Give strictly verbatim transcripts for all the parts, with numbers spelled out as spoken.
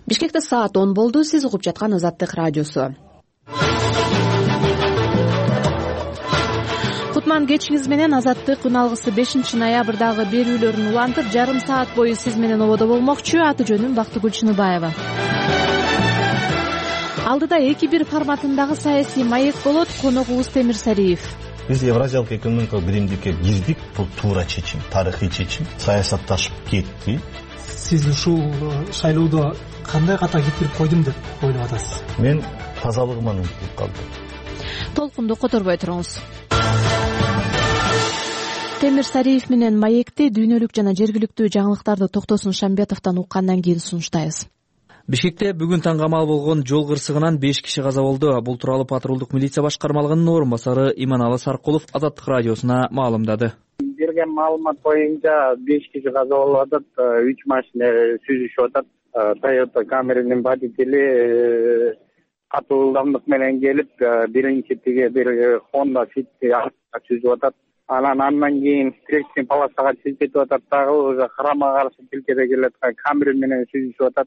Бишкекте саат он болду. Сиз угуп жаткан Азаттык радиосу. Кутман кечиңиз менен Азаттык күн алгысы бешинчи ноябрдагы берүүлөрүн улантып, жарым саат бою сиз менен ободо болмокчу. Аты жөнүм Бактыгүл Чыныбаева. Алдыда эки бир форматындагы саясий маек болот. Коногубуз Темир Сариев. Биз Евразиялык экономикалык биримдикке кирдик. Бул туура чечим, тарыхый чечим. Саясатташып кетти. Сиз ушул шайлоодо кандай ката кетирип койдум деп ойлоп атасыз? Мен тазалыгыма үмүттөнүп калдым. Толкунду которбой туруңуз. Темир Сариев менен маекти дүйнөлүк жана жергиликтүү жаңылыктарды Токтосун Шамбетовдон уккандан кийин сунуштайбыз. Бишкекте бүгүн таң камал болгон жол кырсыгынан беш киши каза болду. Бул тууралуу патрулдук милиция башкармалыгынын орун басары Иманалы Саркулов Азаттык радиосуна маалымдады. Берген маалымат боюнча беш киши каза болуп атат, үч машина сүзүшүп атат. Toyota Camry'nin водители катуу ылдамдык менен келип, биринчи тиги бир Honda Fit сүзүп атат. Анан андан кийин встречный полосага чилтетип атат, дагы уже карама каршы тилкеде келет Camry менен сүзүшүп атат.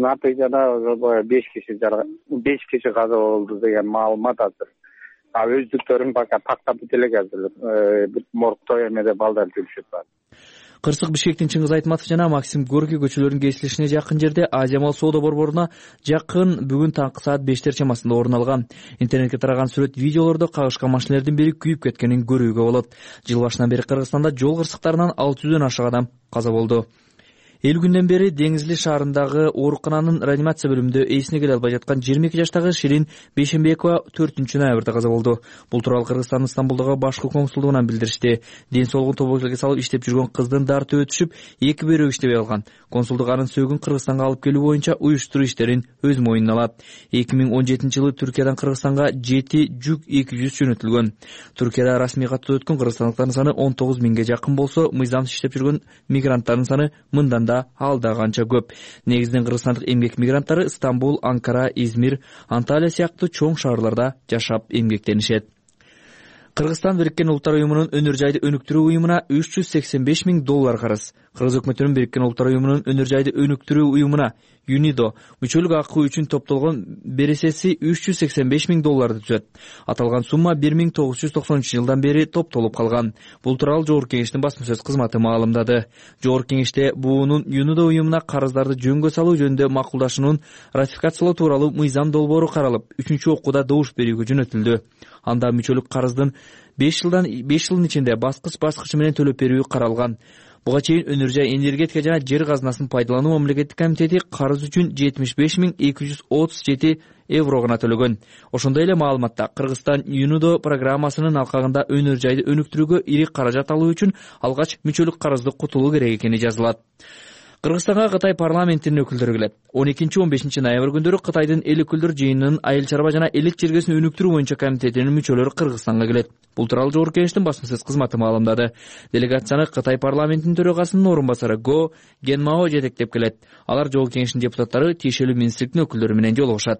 Натыйжада беш киши беш киши каза болду деген маалымат азыр. А өздүктөрүн пока тактап элек азыр. Моргто эмеде балдар жүрүшүп атат. Кырсык Бишкектин Чыңгыз Айтматов жана Максим Горький көчөлөрүнүн кесилишине жакын жерде Азия Мал соода борборуна жакын бүгүн таңкы саат бештер чамасында орун алган. Интернетке тараган сүрөт видеолордо кагышкан машиналердин бири күйүп кеткенин көрүүгө болот. Жыл башынан бери Кыргызстанда жол кырсыктарынан алты жүздөн ашык адам каза болду. Элүү күндөн бери Деңизли шаарындагы оорукананын реанимация бөлүмүндө эсине келе албай жаткан жыйырма эки жаштагы Ширин Бейшембекова төртүнчү ноябрда каза болду. Бул тууралуу Кыргызстандын Стамбулдагы башкы консулдугунан билдиришти. Ден соолугун тобокелге салып иштеп жүргөн кыздын дарты өтүшүп, эки бирөө иштебей калган. Консулдук анын сөөгүн Кыргызстанга алып келүү боюнча уюштуруу иштерин өз мойнуна алат. эки миң он жетинчи жылы Түркиядан Кыргызстанга жети жүк эки жүз жөнөтүлгөн. Түркияда расмий каттоо өткөн кыргызстандыктардын саны он тогуз миңге жакын болсо, мыйзамсыз иштеп жүргөн мигранттардын саны мындан да алда канча көп. Негизинен кыргызстандык эмгек мигранттары Стамбул, Анкара, Измир, Анталия сыяктуу чоң шаарларда жашап эмгектенишет. Кыргызстан Бириккен Улуттар уюмунун өнөр жайды өнүктүрүү уюмуна үч жүз сексен беш миң доллар карыз. Кыргыз өкмөтүнүн Бириккен Улуттар уюмунун өнөр жайды өнүктүрүү уюмуна ЮНИДО мүчөлүк акы үчүн топтолгон бересеси үч жүз сексен беш миң долларды түзөт. Аталган сумма бир миң тогуз жүз токсонунчу жылдан бери топтолуп калган. Бул тууралуу Жогорку Кеңештин басма сөз кызматы маалымдады. Жогорку Кеңеште буунун ЮНИДО уюмуна карыздарды жөнгө салуу жөнүндө макулдашуунун ратификациялоо тууралуу мыйзам долбоору каралып, үчүнчү окууда добуш берүүгө жөнөтүлдү. Анда мүчөлүк карыздын беш жылдан беш жылдын ичинде баскыч баскычы менен төлөп берүү каралган. Буга чейин өнөр жай энергетика жана жер казынасын пайдалануу мамлекеттик комитети карыз үчүн жетимиш беш миң эки жүз отуз жети евро гана төлөгөн. Ошондой эле маалыматта Кыргызстан ЮНИДО программасынын алкагында өнөр жайды өнүктүрүүгө ири каражат алуу үчүн алгач мүчөлүк карызды кутулуу керек экени жазылат. Кыргызстанга Кытай парламентинин өкүлдөрү келет. он экинчи он бешинчи ноябрь күндөрү Кытайдын эл өкүлдөр жыйынынын айыл чарба жана элек жергесин өнүктүрүү боюнча комитетинин мүчөлөрү Кыргызстанга келет. Бул тууралуу Жогорку Кеңештин басма сөз кызматы маалымдады. Делегацияны Кытай парламентинин төрагасынын орун басары Го Генмао жетектеп келет. Алар Жогорку Кеңештин депутаттары тиешелүү министрликтин өкүлдөрү менен жолугушат.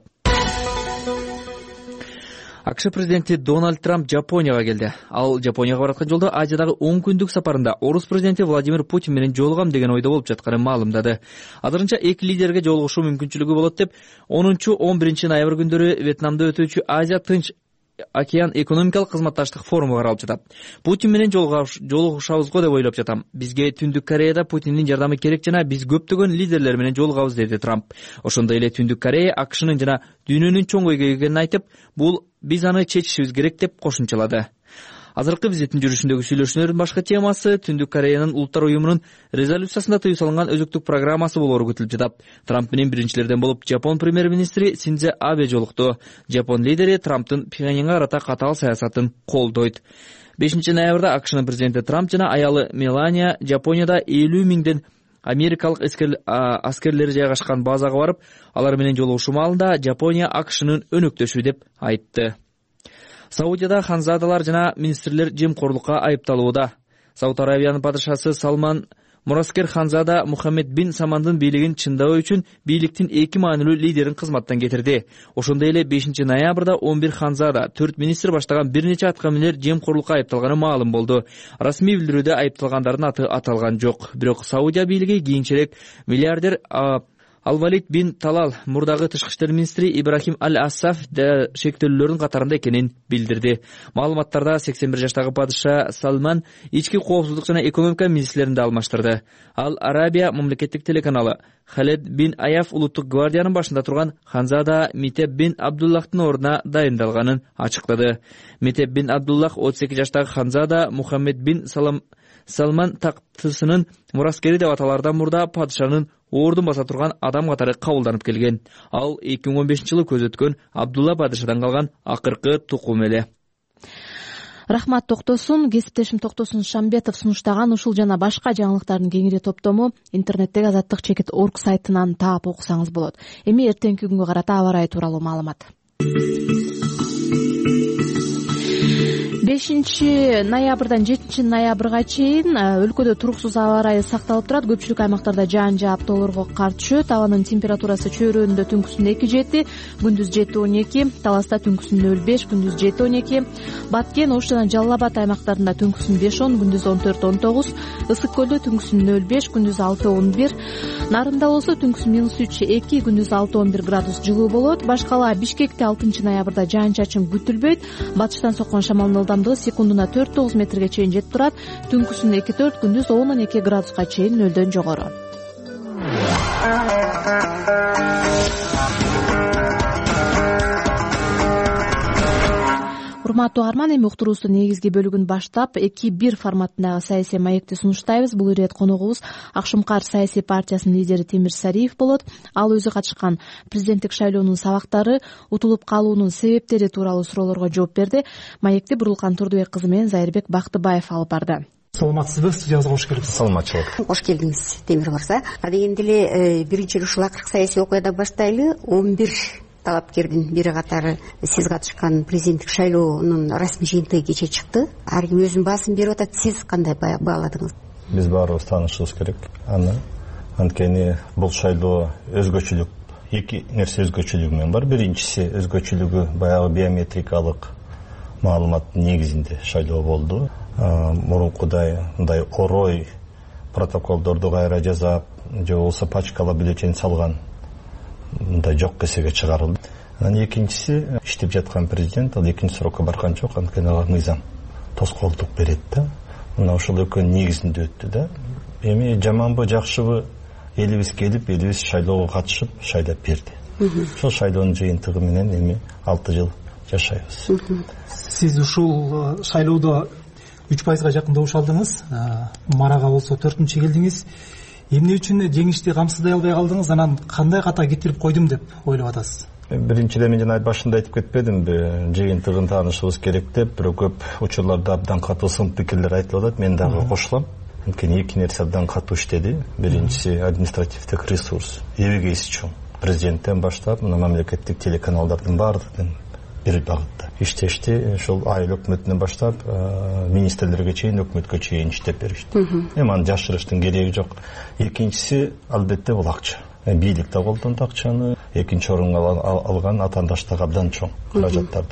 АКШ президенти Дональд Трамп Жапонияга келди. Ал Жапонияга бараткан жолдо Азиядагы он күндүк сапарында орус президенти Владимир Путин менен жолугам деген ойдо болуп жатканын маалымдады. Азырынча эки лидерге жолугушуу мүмкүнчүлүгү болот деп онунчу он биринчи ноябрь күндөрү Вьетнамда өтүүчү Азия Тынч океан экономикалык кызматташтык форуму каралып жатат. Путин менен жолугушабызго деп ойлоп жатам. Бизге Түндүк Кореяда Путиндин жардамы керек жана биз көптөгөн лидерлер менен жолугабыз, деди Трамп. Ошондой эле Түндүк Корея АКШнын жана дүйнөнүн чоң ойго экенин айтып, бул биз аны чечишибиз керек деп кошумчалады. Азыркы визиттин жүрүшүндөгү сүйлөшүүлөрдүн башка темасы Түндүк Кореянын Улуттар уюмунун резолюциясында тыюу салынган өзөктүк программасы болору күтүлүп жатат. Трамп менен биринчилерден болуп Жапон премьер-министри Синдзе Абе жолукту. Жапон лидери Трамптын Пхеньянга карата катаал саясатын колдойт. бешинчи ноябрда АКШнын президенти Трамп жана аялы Мелания Жапонияда элүү миңден америкалык аскерлери жайгашкан базага барып, алар менен жолугушуу маалында Жапония АКШнын өнөктөшү деп айтты. Саудияда ханзадалар жана министрлер жемкорлукка айыпталууда. Сауд Аравиянын падышасы Салман Мураскер ханзада Мухаммед бин Самандын бийлигин чындоо үчүн бийликтин эки маанилүү лидерин кызматтан кетирди. Ошондой эле бешинчи ноябрда он бир ханзада, төрт министр баштаган бир нече аткаминер жемкорлукка айыпталганы маалым болду. Расмий билдирүүдө айыпталгандардын аты аталган жок. Бирок Саудия бийлиги кийинчерээк миллиардер Ал-Валид бин Талал мурдагы тышкы иштер министри Ибрахим Аль-Ассаф да шектөөлөрдүн катарында экенин билдирди. Маалыматтарда сексен бир жаштагы падыша Салман ички коопсуздук жана экономика министрлерин да алмаштырды. Ал-Арабия мамлекеттик телеканалы Халед бин Аяф улуттук гвардиянын башында турган Ханзада Митеб бин Абдуллахтын ордуна дайындалганын ачыктады. Митеб бин Абдуллах отуз эки жаштагы Ханзада Мухаммед бин Салам Салман тактысынын мураскери деп аталардан мурда падышанын ордун баса турган адам катары кабылданып келген. Ал эки миң он бешинчи жылы көз өткөн Абдулла падышадан калган акыркы тукум эле. Рахмат токтосун. Кесиптешим Токтосун Шамбетов сунуштаган ушул жана башка жаңылыктардын кеңири топтому интернеттеги азаттык чекит орг сайтынан таап окусаңыз болот. Эми эртеңки күнгө карата аба ырайы тууралуу маалымат. бешинчи ноябрдан жетинчи ноябрга чейин өлкөдө туруксуз аба ырайы сакталып турат. Көпчүлүк аймактарда жаан жаап тоолорго кар түшөт. Абанын температурасы чөйрөөнүндө түнкүсүн эки жети, күндүз жети он эки, Таласта түнкүсүн нөл беш, күндүз жети он эки, Баткен, Ош жана Жалал Абад аймактарында түнкүсүн беш он, күндүз он төрт он тогуз, Ысык көлдө түнкүсүн нөл беш, күндүз алты он бир, Нарында болсо түнкүсүн минус үч эки, күндүз алты он бир градус жылуу болот. Башкала Бишкекте алтынчы ноябрда жаан чачын күтүлбөйт. Батыштан соккон шамалдын ылдамдыгы секундуна төрт тогуз метрге чейин жетип турат. Түнкүсүн эки төрт, күндүз он он эки градуска чейин нөлдөн жогору. Урматтуу угарман, эми уктуруубуздун негизги бөлүгүн баштап эки бир форматындагы саясий маекти сунуштайбыз. Бул ирет коногубуз Акшумкар саясий партиясынын лидери Темир Сариев болот. Ал өзү катышкан президенттик шайлоонун сабактары, утулуп калуунун себептери тууралуу суроолорго жооп берди. Маекти Бурулкан Турдубек кызы менен Зайырбек Бактыбаев алып барды. Саламатсызбы? Студиябызга кош келипсиз. Саламатчылык. Кош келдиңиз, Темир мырза. Дегенде эле биринчи ушул акыркы саясий окуядан баштайлы. он бир талапкердин бири катары сиз катышкан президенттик шайлоонун расмий жыйынтыгы кече чыкты. Ар ким өзүнүн баасын берип атат. Сиз кандай бааладыңыз? Биз баарыбыз таанышыбыз керек аны. Анткени бул шайлоо өзгөчөлүк, эки нерсе өзгөчөлүгү менен бар. Биринчиси өзгөчөлүгү баягы биометрикалык маалыматтын негизинде шайлоо болду. Мурункудай мындай орой протоколдорду кайра жасап, же болбосо пачкалап бюллетень салган мындай жок эсеге чыгарылды. Анан экинчиси иштеп жаткан президент ал экинчи срокко барган жок, анткени ага мыйзам тоскоолдук берет да. Мына ошол экөөнүн негизинде өттү да. Эми жаманбы, жакшыбы элибиз келип, элибиз шайлоого катышып, шайлап берди. Ошол шайлоонун жыйынтыгы менен эми алты жыл жашайбыз. Сиз ушул шайлоодо үч пайызга жакын добуш алдыңыз. Марага болсо төртүнчү келдиңиз. Эмне үчүн жеңишти камсыздай албай калдыңыз? Анан кандай ката кетирип койдум деп ойлоп атасыз? Биринчиден мен жана башында айтып кетпедимби, жыйынтыгын таанышыбыз керек деп, бирок көп учурларда абдан катуу сын пикирлер айтылып атат. Мен дагы кошулам. Анткени эки нерсе абдан катуу иштеди. Биринчиси административдик ресурс, эбегейси чоң. Президенттен баштап, мына мамлекеттик телеканалдардын баардыгын бир багытта иштешти. Ошол айыл өкмөтүнөн баштап министрлерге чейин, өкмөткө чейин иштеп беришти. Эми аны жашырыштын кереги жок. Экинчиси албетте бул акча. Бийлик да колдонду акчаны. Экинчи орунга алган атаандаштар абдан чоң каражаттарды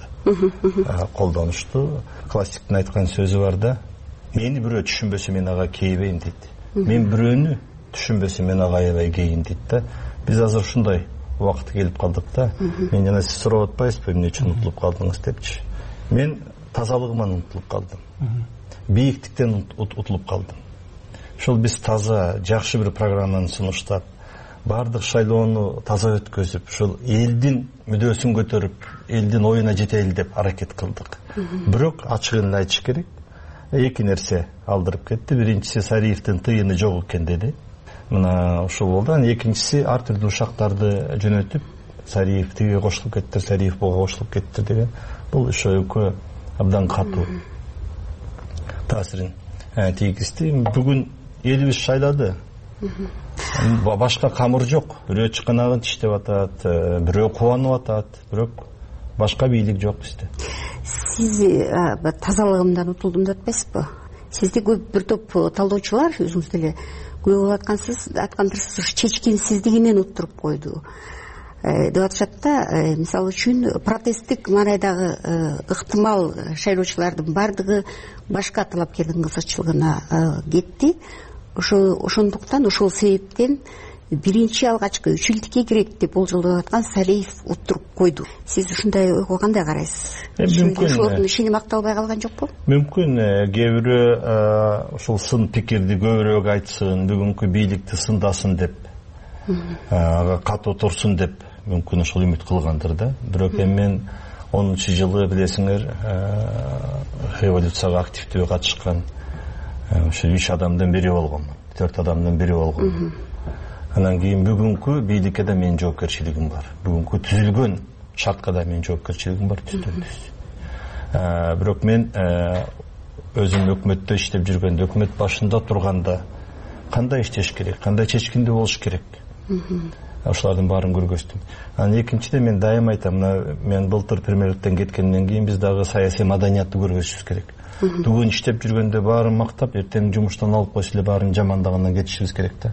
колдонушту. Классиктин айткан сөзү бар да: мени бирөө түшүнбөсө мен ага кейбейм дейт. Мен бирөөнү түшүнбөсө мен ага аябай кейин дейт да. Биз азыр ушундай убакыт келип калдык да. Мен жана сиз сурап атпайсызбы эмне үчүн утулуп калдыңыз депчи. Мен тазалыгыман утулуп калдым. Бийиктиктен утулуп калдым. Ошол биз таза, жакшы бир программаны сунуштап, бардык шайлоону таза өткөзүп, ушул элдин мүдөөсүн көтөрүп, элдин оюна жетели деп аракет кылдык. Бирок ачыгын эле айтыш керек. Эки нерсе алдырып кетти. Биринчиси Сариевдин тыйыны жок экен деди. Мына ушул болду. Анан экинчиси ар түрдүү ушактарды жөнөтүп, Сариев тиге кошулуп кетти, Сариев буга кошулуп кетти деген. Бул ошо экөө абдан катуу таасирин тийгизди. Бүгүн элибиз шайлады. Башка камыр жок. Бирөө чыканагын иштеп атат, бирөө кубанып атат, бирок башка бийлик жок бизде. Сиз тазалыгымдан утулдум деп атпайсызбы? Сизде көп бир топ талдоочулар өзүңүз деле көп аткансыз, аткандырсыз, чечкинсиздигинен уттуруп койду деп атышат да. Мисалы үчүн протесттик маанайдагы ыктымал шайлоочулардын бардыгы башка талапкердин кызыкчылыгына кетти. Ошол ошондуктан ошол себептен биринчи алгачкы үч илдикке кирет деп болжолдоп аткан Салиев отуруп койду. Сиз ушундай ойго кандай карайсыз? Мүмкүн ошолордун ишени макталбай калган жокпу? Мүмкүн кээ бирөө ушул сын пикирди көбүрөөк айтсын, бүгүнкү бийликти сындасын деп, катуу турсун деп мүмкүн ошол үмүт кылгандыр да. Бирок эми мен онунчу жылы билесиңер революцияга активдүү катышкан ошо үч адамдын бири болгонмун, төрт адамдын бири болгонмун. Анан кийин бүгүнкү бийликке да менин жоопкерчилигим бар. Бүгүнкү түзүлгөн шартка да менин жоопкерчилигим бар, түздөн-түз. Бирок мен өзүм өкмөттө иштеп жүргөндө, өкмөт башында турганда кандай иштеш керек, кандай чечкиндүү болуш керек, ошолордун баарын көргөздүм. Анан экинчиден мен дайым айтам, мен былтыр премьерликтен кеткенден кийин биз дагы саясий маданиятты көргөзүшүбүз керек. Бүгүн иштеп жүргөндө баарын мактап, эртең жумуштан алып койсо эле баарын жамандагандан кетишибиз керек да.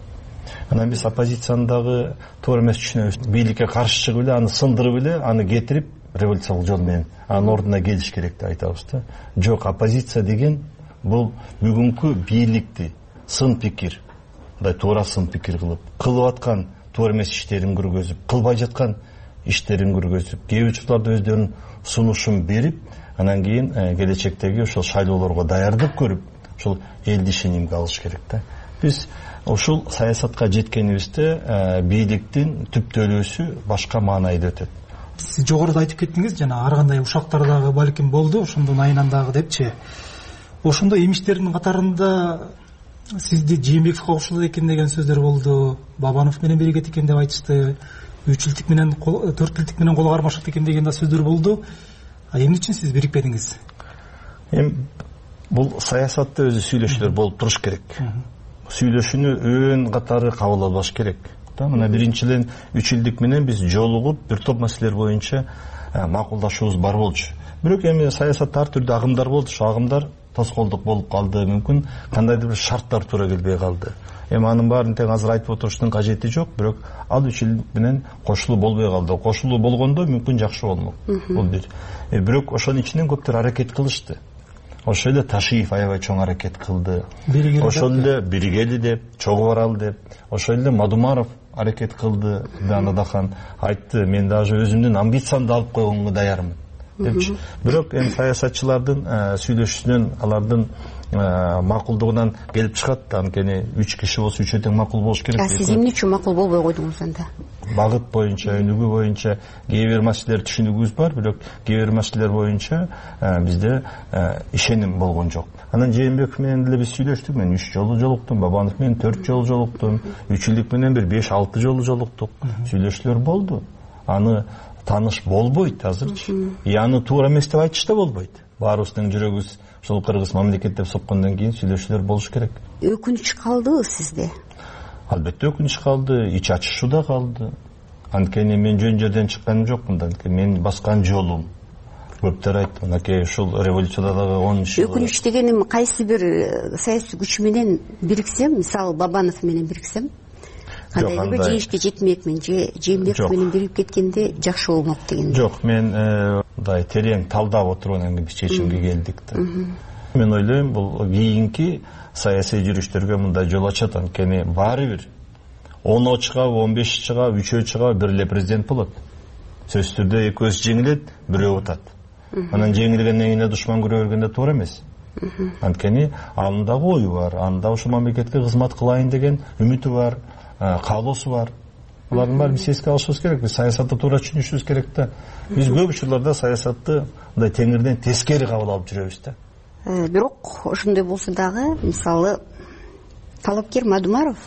Анан биз оппозицияны дагы туура эмес түшүнөбүз. Бийликке каршы чыгып эле, аны сындырып эле, аны кетирип революциялык жол менен анын ордуна келиш керек деп айтабыз да. Жок, оппозиция деген бул бүгүнкү бийликти сын пикир, мындай туура сын пикир кылып, кылып аткан туура эмес иштерин көргөзүп, кылбай жаткан иштерин көргөзүп, кээ бир учурларда өздөрүнүн сунушун берип, анан кийин келечектеги ошол шайлоолорго даярдык көрүп, ошол элди ишенимге алыш керек да. Биз ушул саясатка жеткенибизде бийликтин түптөлүүсү башка маанайда өтөт. Сиз жогоруда айтып кеттиңиз, жана ар кандай ушактар дагы балким болду, ошондон айынан дагы депчи. Ошондой эмиштердин катарында сизди Жээнбековго кошулат экен деген сөздөр болду. Бабанов менен биригет экен деп айтышты. үч илдик менен, төрт илдик менен кол кармашат экен деген да сөздөр болду. А эмне үчүн сиз бирикпедиңиз? Эми бул саясатта өзү сүйлөшүүлөр болуп туруш керек. Сүйлөшүүнү өн катары кабыл албаш керек. Мына биринчиден үч илдик менен биз жолугуп бир топ маселелер боюнча макулдашуубуз бар болчу. Бирок эми саясатта ар түрдүү агымдар болду. Ошол агымдар тоскоолдук болуп калды, мүмкүн кандайдыр бир шарттар туура келбей калды. Эми анын баарын тең азыр айтып отуруштун кажети жок, бирок ал үч илдик менен кошулуу болбой калды. Кошулуу болгондо мүмкүн жакшы болмок. Бул бир. Бирок ошонун ичинен көптөр аракет кылышты. Ошол эле Ташиев аябай чоң аракет кылды. Ошол эле Биригели деп, чогуу баралы деп, ошол эле Мадумаров аракет кылды. Анадахан айтты, мен даже өзүмдүн амбициямды алып койгонго даярмын депчи. Бирок эми саясатчылардын сүйлөшүүсүнөн, алардын макулдугунан келип чыгат. Анткени үч киши болсо үчөө тең макул болуш керек. А сиз эмне үчүн макул болбой койдуңуз анда? Багыт боюнча, өнүгүү боюнча кээ бир маселелер түшүнүгүбүз бар, бирок кээ бир маселелер боюнча бизде ишеним болгон жок. Анан Жээнбеков менен деле биз сүйлөштүк. Мен үч жолу жолуктум, Бабанов менен төрт жолу жолуктум, үч илдик менен бир беш алты жолу жолуктук. Сүйлөшүүлөр болду. Аны тааныш болбойт азырчы. И аны туура эмес деп айтыш да болбойт. Баарыбыздын жүрөгүбүз ошол кыргыз мамлекет деп соккондон кийин сүйлөшүүлөр болуш керек. Өкүнүч калдыбы сизде? Албетте өкүнүч калды, ич ачышуу да калды. Анткени мен жөн жерден чыкканым жокмун да, мен баскан жолум. Көптөр айтты, мынакей ушул революцияда дагы онунчу жылы. Өкүнүч дегеним кайсы бир саясий күч менен бириксем, мисалы Бабанов менен бириксем, кандайдыр бир жеңишке жетмекмин, же Жээнбеков менен бирип кеткенде жакшы болмок деген. Жок, мен мындай терең талдап отургандан кийин биз чечимге келдик да. Мен ойлойм, бул кийинки саясий жүрүштөргө мындай жол ачат. Анткени баары бир он чыгабы, он беш чыгабы, үчөө чыгабы, бир эле президент болот. Сөзсүз түрдө экөөсү жеңилет, бирөө утат. Анан жеңилгенден кийин душман көрө бергенде туура эмес. Анткени анын дагы ою бар, анын да ушул мамлекетке кызмат кылайын деген үмүтү бар, каалоосу бар. Булардын баарын биз эске алышыбыз керек. Биз саясатты туура түшүнүшүбүз керек да. Биз көп учурларда саясатты мындай теңирден тескери кабыл алып жүрөбүз да. Бирок ошондой болсо дагы, мисалы талапкер Мадумаров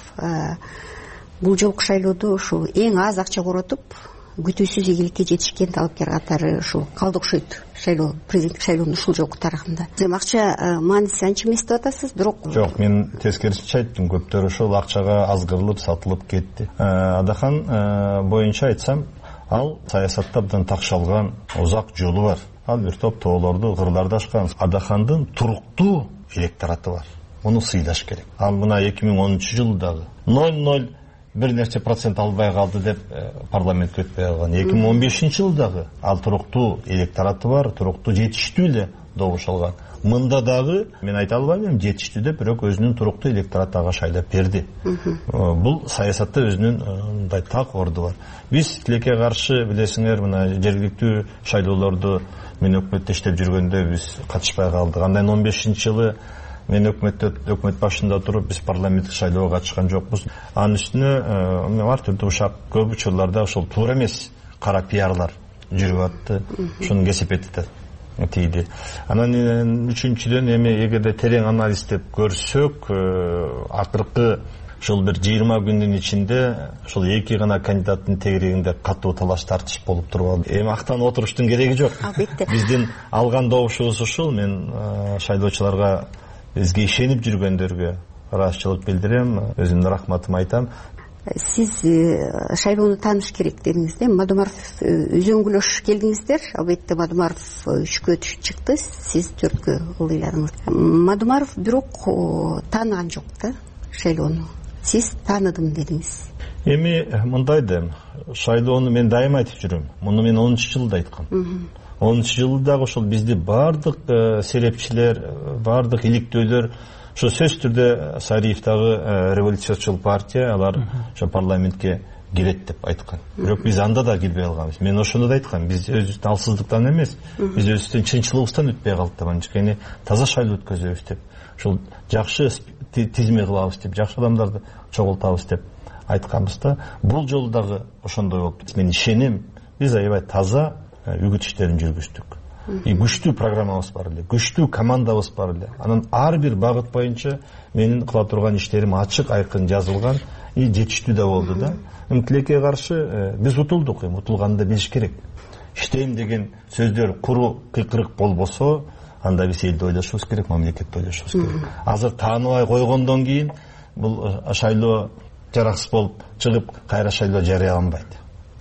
бул жолку шайлоодо ушул эң аз акча коротуп, күтүүсүз ийгиликке жетишкен талапкер катары ушул калды окшойт шайлоо, президенттик шайлоонун ушул жолку тарыхында. Эми акча мааниси анча эмес деп атасыз, бирок жок, мен тескерисинче айттым. Көптөр ошол акчага азгырылып, сатылып кетти. Адахан боюнча айтсам, ал саясатта абдан такшалган узак жолу бар. Ал бир топ тоолорду, кырларды ашкан. Адахандын туруктуу электораты бар. Муну сыйлаш керек. Ал мына эки миң онунчу жылдагы ноль ноль бир нерсе процент албай калды деп парламентке өтпөй калган. эки миң он бешинчи жылдагы ал туруктуу электораты бар, туруктуу жетиштүү эле добуш алган. мында дагы мен айта албайм эми жетиштүү деп, бирок өзүнүн туруктуу электорат ага шайлап берди. Бул саясатта өзүнүн мындай так орду бар. Биз тилекке каршы билесиңер, мына жергиликтүү шайлоолорду мен өкмөттө иштеп жүргөндө биз катышпай калдык. Андан он бешинчи жылы мен өкмөттө өкмөт башында туруп биз парламенттик шайлоого катышкан жокпуз. Анын үстүнө ар түрдүү ушак көп учурларда ошол туура эмес кара пиарлар жүрүп атты. Ушуну кесепетти тийди. Анан үчүнчүдөн эми эгерде терең анализдеп көрсөк, акыркы ушул бир жыйырма күндүн ичинде ушул эки гана кандидаттын тегерегинде катуу талаш тартыш болуп туруп алды. Эми актан отуруштун кереги жок. Албетте. Биздин алган добушубуз ушул. Мен шайлоочуларга, бизге ишенип жүргөндөргө ыраазычылык билдирем, өзүмдүн рахматымды айтам. Сиз шайлоону тааныш керек дедиңиз да, Мадумаров үзөңгүлөш келдиңиздер. Албетте Мадумаров үчкө чыкты, сиз төрткө ылдыйладыңыз. Мадумаров бирок тааныган жок да шайлоону. Сиз тааныдым дедиңиз. Эми мындай да, шайлоону мен дайыма айтып жүрөм. Муну мен онунчу жылда айткам. онунчу жылдагы ошол бизди бардык серепчилер, бардык иликтөөлөр, ошо сөзсүз түрдө Сариевдагы революциячыл партия, алар ошо парламентке кирет деп айткан. Бирок биз анда да кирбей калганбыз. Мен ошону да айткам, биз өзүбүздүн алсыздыктан эмес, биз өзүбүздүн чынчылыгыбыздан өтпөй калдык деп, анткени таза шайлоо өткөзөбүз деп, ошол жакшы тизме кылабыз деп, жакшы адамдарды чогултабыз деп айтканбыз да. Бул жолу дагы ошондой болуп, мен ишенем, биз аябай таза үгүт иштерин жүргүздүк. И күчтүү программабыз бар эле, күчтүү командабыз бар эле. Анан ар бир багыт боюнча менин кыла турган иштерим ачык, айкын жазылган, и жетиштүү да болду да. Эми тилекке каршы биз утулдук, эми утулганды билиш керек. Иштейм деген сөздөр куру кыйкырык болбосо, анда биз элди ойлошубуз керек, мамлекетти ойлошубуз керек. Азыр тааныбай койгондон кийин бул шайлоо жараксыз болуп чыгып, кайра шайлоо жарыяланбайт.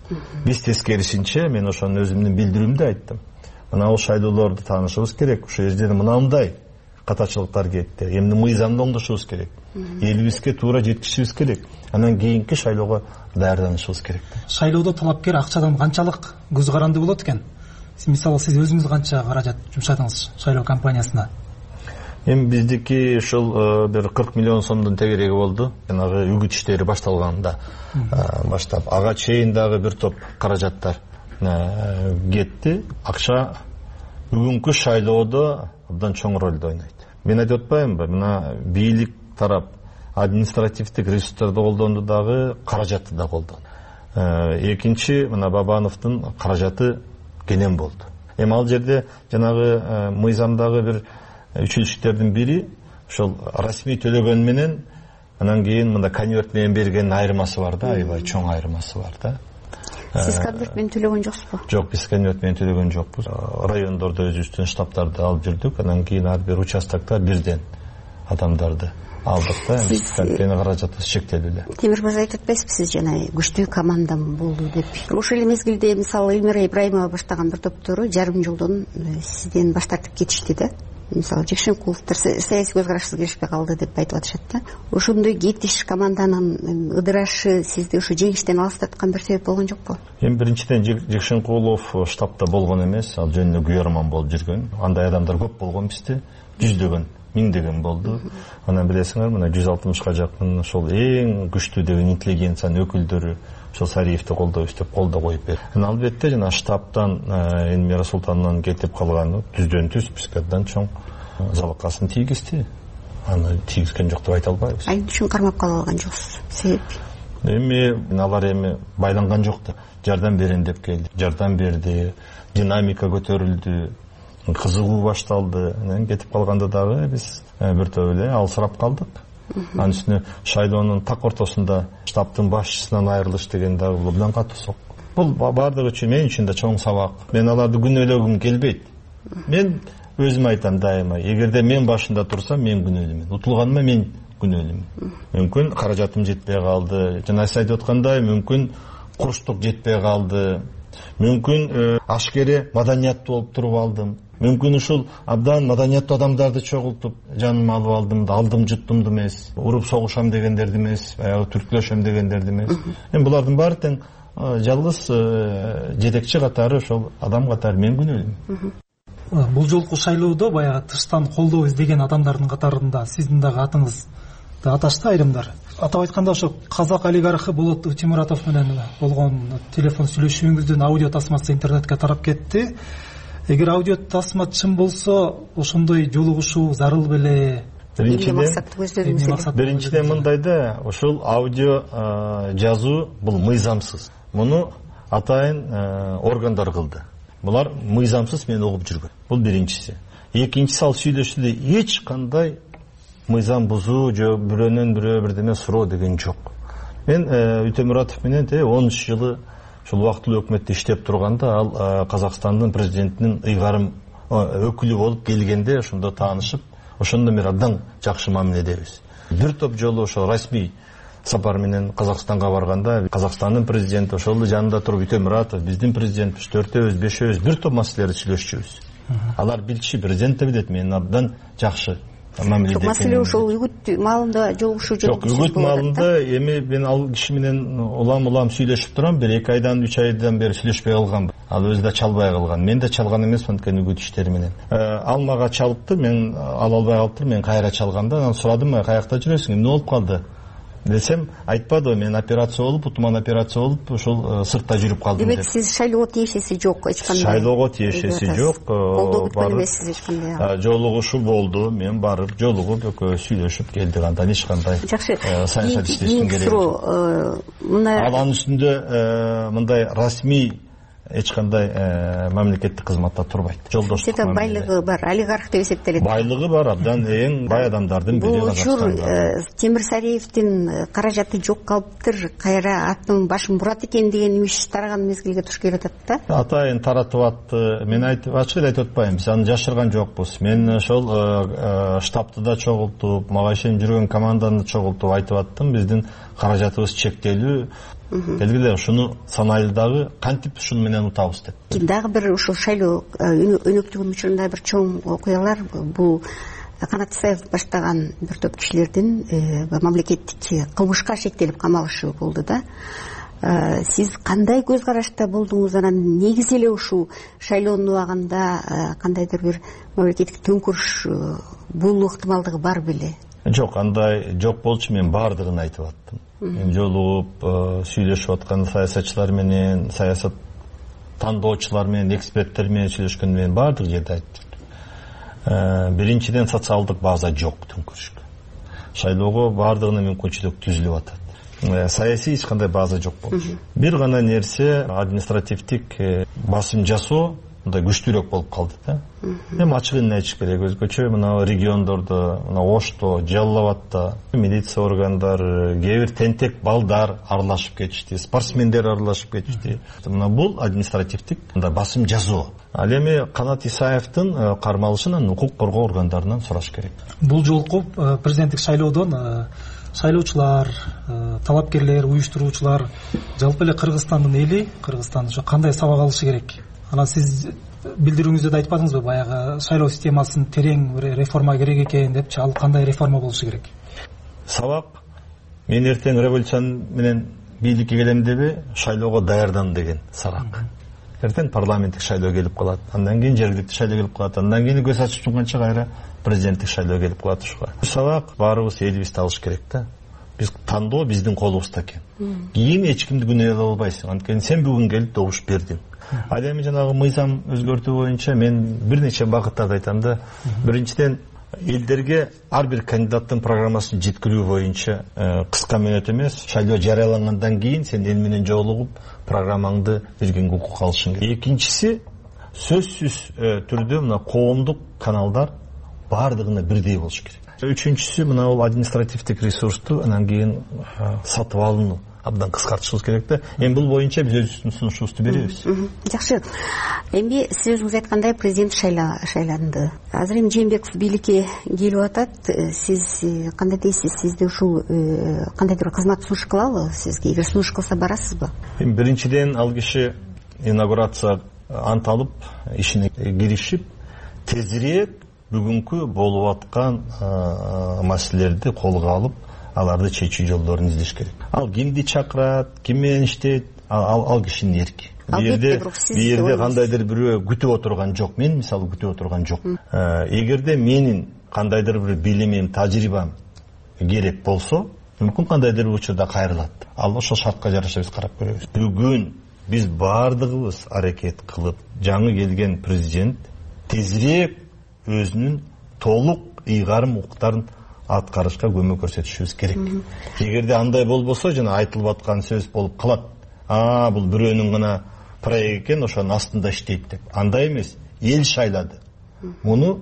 Биз тескерисинче, мен ошону өзүмдүн билдирүүмдө айттым. Мына ул шайлоолорду таанышыбыз керек. Ошол жерде мынандай катачылыктар кетти. Эмне мыйзамды оңдошубуз керек. Элибизге туура жеткизишибиз керек. Анан кийинки шайлоого даярданышыбыз керек. Шайлоодо талапкер акчадан канчалык көз каранды болот экен? Мисалы сиз өзүңүз канча каражат жумшадыңыз шайлоо кампаниясына? Эми биздики ушул бир кырк миллион сомдун тегереги болду. Жанагы үгүт иштери башталганда баштап ага чейин дагы бир топ каражаттар кетти. Акча бүгүнкү шайлоодо абдан чоң ролду ойнойт. Мен айтып атпаймынбы, мына бийлик тарап административдик ресурстарды колдонду дагы, каражатты да колдонду. Экинчи, мына Бабановдун каражаты кенен болду. Эми ал жерде жанагы мыйзамдагы бир үчүлүштөрдүн бири ошол расмий төлөгөн менен анан кийин мында конверт менен берген айырмасы бар да, аябай чоң айырмасы бар да. Сиз конверт менен төлөгөн жоксузбу? Жок, биз конверт менен төлөгөн жокпуз. Райондордо өзүбүздүн штабтарды алып жүрдүк, анан кийин ар бир участокто бирден адамдарды алдык да. Биз конвертин каражаты чектелүү эле. Темир бажа айтып атпайсызбы, сиз жана күчтүү командам болду деп. Ошол эле мезгилде мисалы Элмира Ибраимова баштаган бир топтору жарым жылдан сизден баш тартып кетишти да. Мисалы Жекшенкуловдор саясий көз карашсыз киришпей калды деп айтып атышат да. Ошондой кетиш, команданын ыдырашы сизди ошо жеңиштен алыстаткан бир себеп болгон жокпу? Эми биринчиден Жекшенкулов штабта болгон эмес, ал жөнүндө күйөрман болуп жүргөн. Андай адамдар көп болгон бизде, жүздөгөн, миңдеген болду. Анан билесиңер, мына жүз алтымышка жакын ошол эң күчтүү деген интеллигенциянын өкүлдөрү ошол Сариевди колдойбуз деп колдо коюп берди. Анан албетте жана штабтан Элмира Султановнун кетип калганы түздөн түз бизге абдан чоң залакасын тийгизди. Аны тийгизген жок деп айта албайбыз. Ай үчүн кармап кала алган жоксуз. Себеп? Эми алар эми байланган жок да. Жардам берин деп келди. Жардам берди. Динамика көтөрүлдү. Кызыгуу башталды. Анан кетип калганда дагы биз бир топ эле алсырап калдык. Анын үстүнө шайлоонун так ортосунда штабтын башчысынан айрылыш деген дагы бул абдан катуу сок. Бул бардыгы үчүн, мен үчүн да чоң сабак. Мен аларды күнөөлөгүм келбейт. Мен өзүм айтам дайыма, эгерде мен башында турсам, мен күнөөлүүмүн. Утулганыма мен күнөөлүүмүн. Мүмкүн каражатым жетпей калды. Жана сиз айтып аткандай, мүмкүн курчтук жетпей калды. Мүмкүн ашкере маданияттуу болуп туруп алдым. Мүмкүн ушул абдан маданияттуу адамдарды чогултуп жаныма алып алдым да, алдым жуттумду эмес, уруп согушам дегендерди эмес, аягы түрткүлөшөм дегендерди эмес. Эми булардын баары тең жалгыз жетекчи катары, ошол адам катары мен күнөөлүүмүн. бул жолку шайлоодо баягы тыштан колдоо издеген адамдардын катарында сиздин дагы атыңызды аташты айрымдар. Атап айтканда ошо казак олигархы Болот Утемуратов менен болгон телефон сүйлөшүүңүздүн аудио тасмасы интернетке тарап кетти. Эгер аудио тасма чын болсо ошондой жолугушуу зарыл беле? Биринчиден мындай да, ошол аудио жазуу бул мыйзамсыз. Муну атайын органдар кылды. Булар мыйзамсыз мен угуп жүргөн. Бул биринчиси. Экинчиси, ал сүйлөшүүдө эч кандай мыйзам бузуу же бирөөнөн бирөө бирдеме суроо деген жок. Мен Утемуратов менен он үч жылы ушул убактылуу өкмөттө иштеп турганда, ал Казакстандын президентинин ыйгарым өкүлү болуп келгенде ошондо таанышып, ошондо бери абдан жакшы мамиледебиз. Бир топ жолу ошо расмий сапар менен Казакстанга барганда, Казакстандын президенти ошол жанында туруп Утемуратов, биздин президентибиз төртөөбүз, бешөөбүз бир топ маселелерди сүйлөшчүбүз. Алар билчү, президент да билет, мен абдан жакшы мамиледе. Маселе ошол үгүт маалында жолугушуу жок. Үгүт маалында эми мен ал киши менен улам-улам сүйлөшүп турам, бир эки айдан үч айдан бери сүйлөшпөй калгам. Ал өзү да чалбай калган. Мен да чалган эмесмин анткени үгүт иштери менен. Ал мага чалыпты, мен ала албай калыптыр, мен кайра чалганда анан сурадым, каякта жүрөсүң, эмне болуп калды десем, айтпады, мен операция болуп, утман операция болуп, ошол сыртта жүрүп калдым деп. Демек, сиз шайлоого тиешеси жок, эч кандай. Шайлоого тиешеси жок. Колдоо күткөн эмессиз эч кандай. Жолугушуу болду, мен барып, жолугуп, экөө сүйлөшүп келдик, андан эч кандай саясат иштештин кереги жок. Анын үстүндө мындай расмий эч кандай мамлекеттик кызматта турбайт. Жолдоштук мамиле. Байлыгы бар, олигарх деп эсептелет. Байлыгы бар, абдан эң бай адамдардын бири Казакстанда. Бул Темирсариевдин каражаты жок калыптыр, кайра атын башын бурат экен деген имиш тараган мезгилге туш келип атат да. Атайын таратып атты. Мен айтып, ачык эле айтып атпайм, биз аны жашырган жокпуз. Мен ошол штабты да чогултуп, мага ишенип жүргөн команданы чогултуп айтып аттым, биздин каражатыбыз чектелүү. Белгиле, ушуну санайлы дагы кантип ушуну менен утабыз деп. Дагы бир ушул шайлоо өнөктүгүнүн учурунда бир чоң окуялар, бул Канат Исаев баштаган бир топ кишилердин мамлекеттик кылмышка шектелип камалышы болду да. Сиз кандай көз карашта болдуңуз, анан негизи эле ушул шайлоонун убагында кандайдыр бир мамлекеттик төңкүрүш бул ыктымалдыгы бар беле? Жок, андай жок болчу, мен баардыгын айтып аттым. Мен жолугуп, сүйлөшүп аткан саясатчылар менен, саясат тандоочулар менен, эксперттер менен сүйлөшкөн мен баардык жерде айттым. Биринчиден, социалдык база жок төңкүрүшкө. Шайлоого баардыгына мүмкүнчүлүк түзүлүп атат. Саясий эч кандай база жок болчу. Бир гана нерсе, административдик басым жасоо мындай күчтүүрөөк болуп калды да. Эми ачыгын айтыш керек, өзгөчө мына региондордо, мына Ошто, Жалал Абадта милиция органдары, кээ бир тентек балдар аралашып кетишти, спортсмендер аралашып кетишти. Мына бул административдик мындай басым жасоо. Ал эми Канат Исаевдин кармалышын укук коргоо органдарынан сураш керек. Бул жолку президенттик шайлоодон шайлоочулар, талапкерлер, уюштуруучулар, жалпы эле Кыргызстандын эли, Кыргызстан ошо кандай сабак алышы керек? Анан сиз билдирүүңүздө да айтпадыңызбы, баягы шайлоо системасын терең реформа керек экен депчи, ал кандай реформа болушу керек? Сабак, мен эртең революция менен бийликке келем деби, шайлоого даярдан деген сабак. Эртең парламенттик шайлоо келип калат, андан кийин жергиликтүү шайлоо келип калат, андан кийин көз ачып жумганча кайра президенттик шайлоо келип калат ушуга. Сабак баарыбыз элибизде алыш керек да. Биз тандоо биздин колубузда экен. Кийин эч кимди күнөө ала албайсың, анткени сен бүгүн келип добуш бердиң. Ал эми жанагы мыйзам өзгөртүү боюнча мен бир нече багыттарды айтам да. Биринчиден, элдерге ар бир кандидаттын программасын жеткирүү боюнча кыска мөөнөт эмес, шайлоо жарыялангандан кийин сен эл менен жолугуп программаңды бергенге укук алышың керек. Экинчиси, сөзсүз түрдө мына коомдук каналдар баардыгына бирдей болуш керек. Үчүнчүсү, мына бул административдик ресурсту анан кийин сатып алууну абдан кыскартышыбыз керек да. Эми бул боюнча биз өзүбүздүн сунушубузду беребиз. Жакшы. Эми сиз өзүңүз айткандай президент шайланды. Азыр эми Жээнбеков бийликке келип атат. Сиз кандай дейсиз? Сизде ушул кандайдыр кызмат сунуш кылалы? Сизге эгер сунуш кылса барасызбы? Эми биринчиден ал киши инаугурация ант алып, ишине киришип, тезирээк бүгүнкү болуп аткан маселелерди колго алып, аларды чечүү жолдорун издеш керек. Ал кимди чакырат, ким менен иштейт, ал ал кишинин эрки. бирде бирде кандайдыр бирөө күтүп отурган жок. Мен мисалы күтүп отурган жок. Эгерде менин кандайдыр бир билимим, тажрыйбам керек болсо, мүмкүн кандайдыр бир учурда кайрылат. Ал ошол шартка жараша биз карап көрөбүз. Бүгүн биз баардыгыбыз аракет кылып, жаңы келген президент тезирээк өзүнүн толук ыйгарым укуктарын аткарышка көмөк көрсөтүшүбүз керек. Эгерде андай болбосо, жана айтылып аткан сөз болуп калат. А, бул бирөөнүн гана проект экен, ошонун астында иштейт деп. Андай эмес, эл шайлады. Муну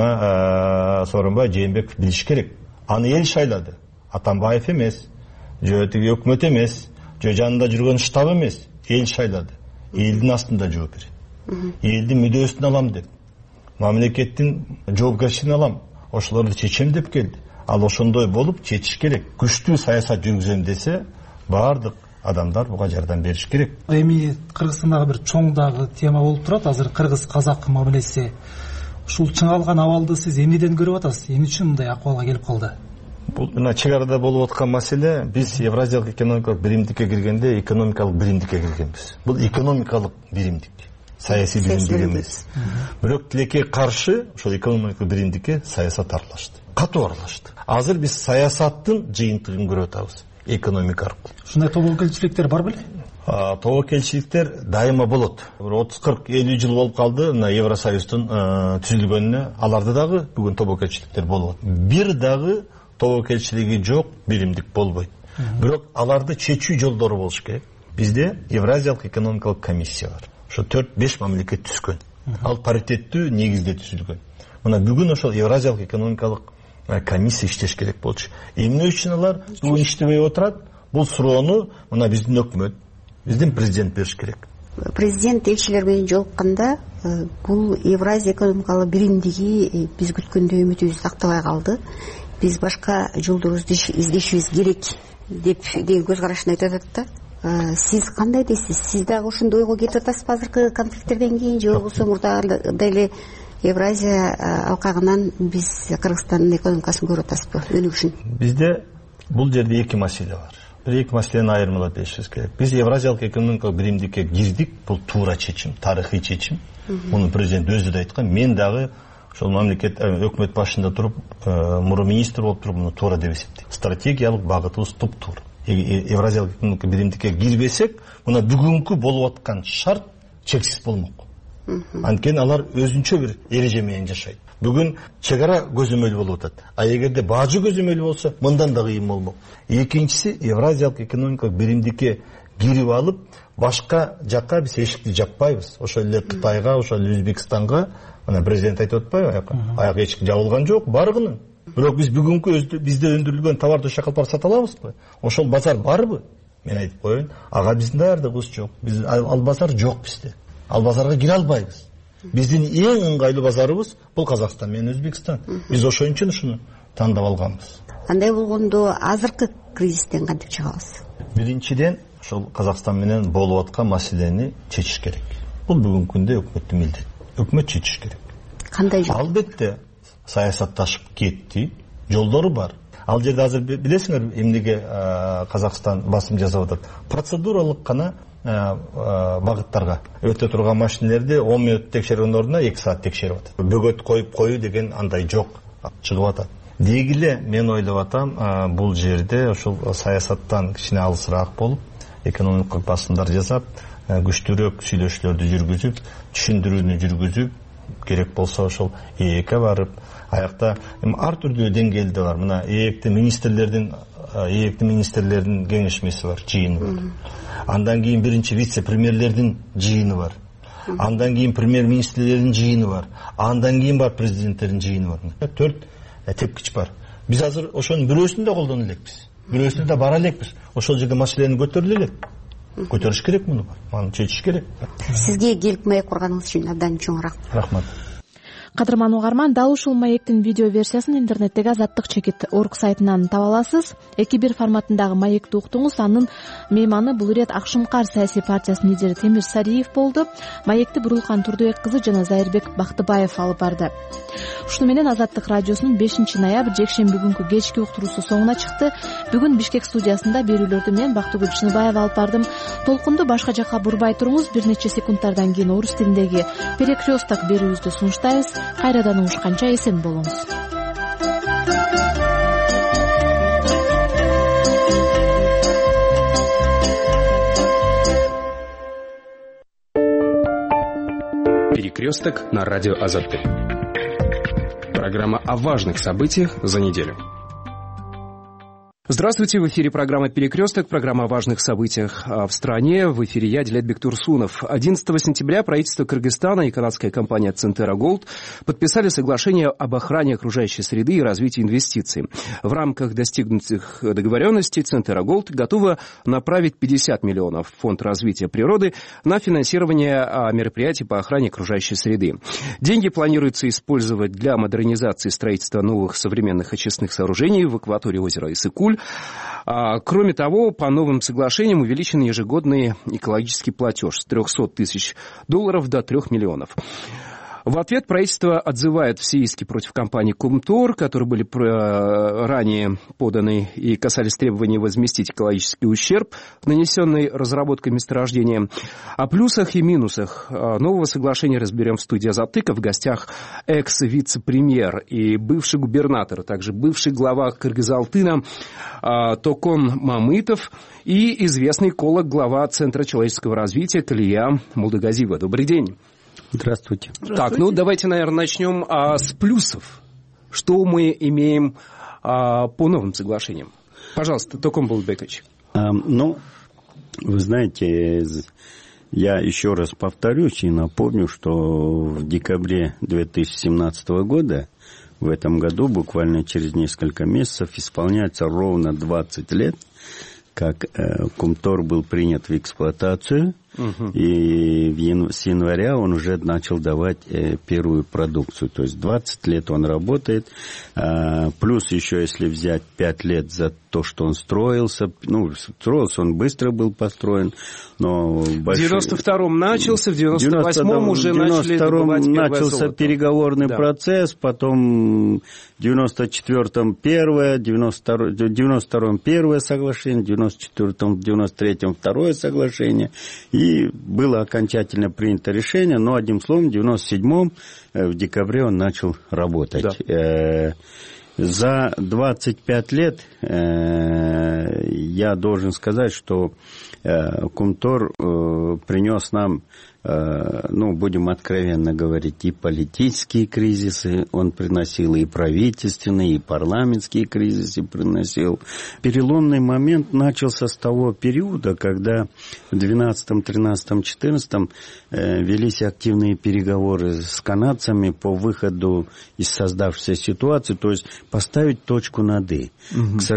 мына Сооронбай Жээнбеков билиш керек. Аны эл шайлады. Атамбаев эмес, жö тиги өкмөт эмес, жö жанында жүргөн штаб эмес, эл шайлады. Элдин астында жооп берет. Элдин мүдөөсүн алам деп, мамлекеттин жоопкерчилигин алам, ошолорду чечем деп келди. Ал ошондой болуп чечиш керек. Күчтүү саясат жүргүзөм десе, баардык адамдар буга жардам бериш керек. Эми Кыргызстандагы бир чоң дагы тема болуп турат. Азыр кыргыз-казак мамилеси. Ушул чыңалган абалды сиз эмнеден көрүп атасыз? Эмне үчүн мындай акыбалга келип калды? Бул мына чек арада болуп аткан маселе, биз Евразиялык экономикалык биримдикке киргенде экономикалык биримдикке киргенбиз. Бул экономикалык биримдик, саясий биримдик эмес. Бирок тилекке каршы ошол экономикалык биримдикке саясат аралашты. Катуу аралашты. Азыр биз саясаттын жыйынтыгын көрүп атабыз, экономика аркылуу. Ушундай тобокелчиликтер бар беле? Тобокелчиликтер дайыма болот. Бир отуз кырк элүү жыл болуп калды мына Евросоюздун түзүлгөнүнө. Аларда дагы бүгүн тобокелчиликтер болуп атат. Бир дагы тобокелчилиги жок биримдик болбойт. Бирок аларды чечүү жолдору болуш керек. Бизде Евразиялык экономикалык комиссия бар. Ошо төрт беш мамлекет түзгөн. Ал паритеттүү негизде түзүлгөн. Мына бүгүн ошол Евразиялык экономикалык комиссия иштеш керек болчу. Эмне үчүн алар бүгүн иштебей отурат? Бул суроону мына биздин өкмөт, биздин президент бериш керек. Президент элчилер менен жолукканда бул Евразия экономикалык биримдиги биз күткөндөй үмүтүбүз актабай калды. Биз башка жолдорубузду издешибиз керек деп деген көз карашын айтып атат да. Сиз кандай дейсиз? Сиз дагы ошондой ойго кетип атасызбы азыркы конфликттерден кийин, же болбосо мурдагы эле Евразия алкагынан биз Кыргызстандын экономикасын көрүп атасызбы өнүгүшүн? Бизде бул жерде эки маселе бар. Бир эки маселени айырмалап беришибиз керек. Биз Евразиялык экономикалык биримдикке кирдик, бул туура чечим, тарыхый чечим. Муну президент өзү да айткан. Мен дагы ошол мамлекет өкмөт башында туруп, мурун министр болуп туруп, муну туура деп эсептейм. Стратегиялык багытыбыз туп-туура. Евразиялык экономикалык биримдикке кирбесек, мына бүгүнкү болуп аткан шарт чексиз болмок. Анткени алар өзүнчө бир эреже менен жашайт. Бүгүн чек ара көзөмөл болуп атат. А эгерде бажы көзөмөл болсо, мындан да кыйын болмок. Экинчиси, Евразиялык экономикалык биримдикке кирип алып, башка жакка биз эшикти жаппайбыз. Ошол эле Кытайга, ошол эле Өзбекстанга, мына президент айтып атпайбы, аяка аяк эшик жабылган жок, баргынын. Бирок биз бүгүнкү бизде өндүрүлгөн товарды ошол жака сата алабызбы? Ошол базар барбы? Мен айтып коеюн, ага биздин даярдыгыбыз жок. Биз ал базар жок бизде. Ал базарга кире албайбыз. Биздин эң ыңгайлуу базарыбыз бул Казакстан менен Өзбекстан. Биз ошон үчүн ушуну тандап алганбыз. Андай болгондо азыркы кризистен кантип чыгабыз? Биринчиден, ошол Казакстан менен болуп аткан маселени чечиш керек. Бул бүгүнкү күндө өкмөттүн милдети. Өкмөт чечиш керек. Кандай жол? Албетте саясатташып кетти, жолдору бар. Ал жерде азыр билесиңер эмнеге Казакстан басым жасап атат? Процедуралык гана багыттарга өтө турган машинелерди он мүнөт текшергөн ордуна эки саат текшерип атат. Бөгөт коюп коюу деген андай жок, чыгып атат. Дегиле мен ойлоп атам, бул жерде ошол саясаттан кичине алысыраак болуп, экономикалык басымдар жасап, күчтүүрөөк сүйлөшүүлөрдү жүргүзүп, түшүндүрүүнү жүргүзүп, керек болсо ошол ээкке барып, аякта ар түрдүү деңгээлде бар. Мына ээктин министрлердин ээктин министрлердин кеңешмеси бар, жыйыны бар. Андан кийин биринчи вице-премьерлердин жыйыны бар. Андан кийин премьер-министрлердин жыйыны бар. Андан кийин бар президенттердин жыйыны бар. Төрт тепкич бар. Биз азыр ошонун бирөөсүн да колдоно элекпиз. Бирөөсүнө да бара элекпиз. Ошол жерде маселени көтөрүлө элек. Көтөрүш керек муну. Маны чечиш керек. Сизге келип маек курганыңыз үчүн абдан чоң рахмат. Рахмат. кадырман угарман, дал ушул маектин видео версиясын интернеттеги Азаттык чекит орг сайтынан таба аласыз. эки бир форматындагы маекти уктуңуз. Анын мейманы бул ирет Ак Шумкар саясий партиясынын лидери Темир Сариев болду. Маекти Бурулхан Турдубек кызы жана Зайырбек Бактыбаев алып барды. Ушуну менен Азаттык радиосунун бешинчи ноябрь жекшемби күнкү кечки уктуруусу соңуна чыкты. Бүгүн Бишкек студиясында берүүлөрдү мен Бактыгүл Чыныбаева алып бардым. Толкунду башка жакка бурбай туруңуз. Бир нече секундтардан кийин орус тилиндеги перекресток берүүбүздү сунуштайбыз. Кайрадан угушканча эсен болуңуз. Перекресток на радио Азаттык. Программа о важных событиях за неделю. Здравствуйте, в эфире программа «Перекресток», программа о важных событиях в стране. В эфире я, Дилет Бектурсунов. одиннадцатого сентября правительство Кыргызстана и канадская компания Центера Голд подписали соглашение об охране окружающей среды и развитии инвестиций. В рамках достигнутых договоренностей Центера Голд готова направить пятьдесят миллионов в Фонд развития природы на финансирование мероприятий по охране окружающей среды. Деньги планируется использовать для модернизации строительства новых современных очистных сооружений в акватории озера Иссык-Куль. Кроме того, по новым соглашениям увеличен ежегодный экологический платеж с трехсот тысяч долларов до трех миллионов. В ответ правительство отзывает все иски против компании «Кумтор», которые были ранее поданы и касались требований возместить экологический ущерб, нанесенный разработкой месторождения. О плюсах и минусах нового соглашения разберем в студии Азаттыка. В гостях экс-вице-премьер и бывший губернатор, а также бывший глава Кыргыз-Алтына Токон Мамытов и известный эколог, глава Центра человеческого развития Калия Молдагазиева. Добрый день. Здравствуйте. Так, ну давайте, наверное, начнем а, с плюсов. Что мы имеем а, по новым соглашениям? Пожалуйста, Токон Булбекович. А, ну, вы знаете, я еще раз повторюсь и напомню, что в декабре две тысячи семнадцатого года, в этом году, буквально через несколько месяцев, исполняется ровно двадцать лет, как э, Кумтор был принят в эксплуатацию, uh-huh. и в ян... с января он уже начал давать э, первую продукцию. То есть двадцать лет он работает, э, плюс еще если взять пять лет за то, что он строился, ну, строился он быстро был построен, но... Большой... В девяносто втором начался, в девяносто восьмом уже начали добывать первое начался золото. Переговорный да. процесс, потом в девяносто четвёртом первое, в девяносто втором первое соглашение, в девяносто четвёртом, в девяносто третьем второе соглашение, и было окончательно принято решение, но, одним словом, в девяносто седьмом в декабре он начал работать. Да. За двадцать пять лет э, я должен сказать, что э, Кумтор э, принес нам, э, ну, будем откровенно говорить, и политические кризисы он приносил, и правительственные, и парламентские кризисы приносил. Переломный момент начался с того периода, когда в двенадцатом, тринадцатом, четырнадцатом э, велись активные переговоры с канадцами по выходу из создавшейся ситуации, то есть поставить точку над «и». Угу. К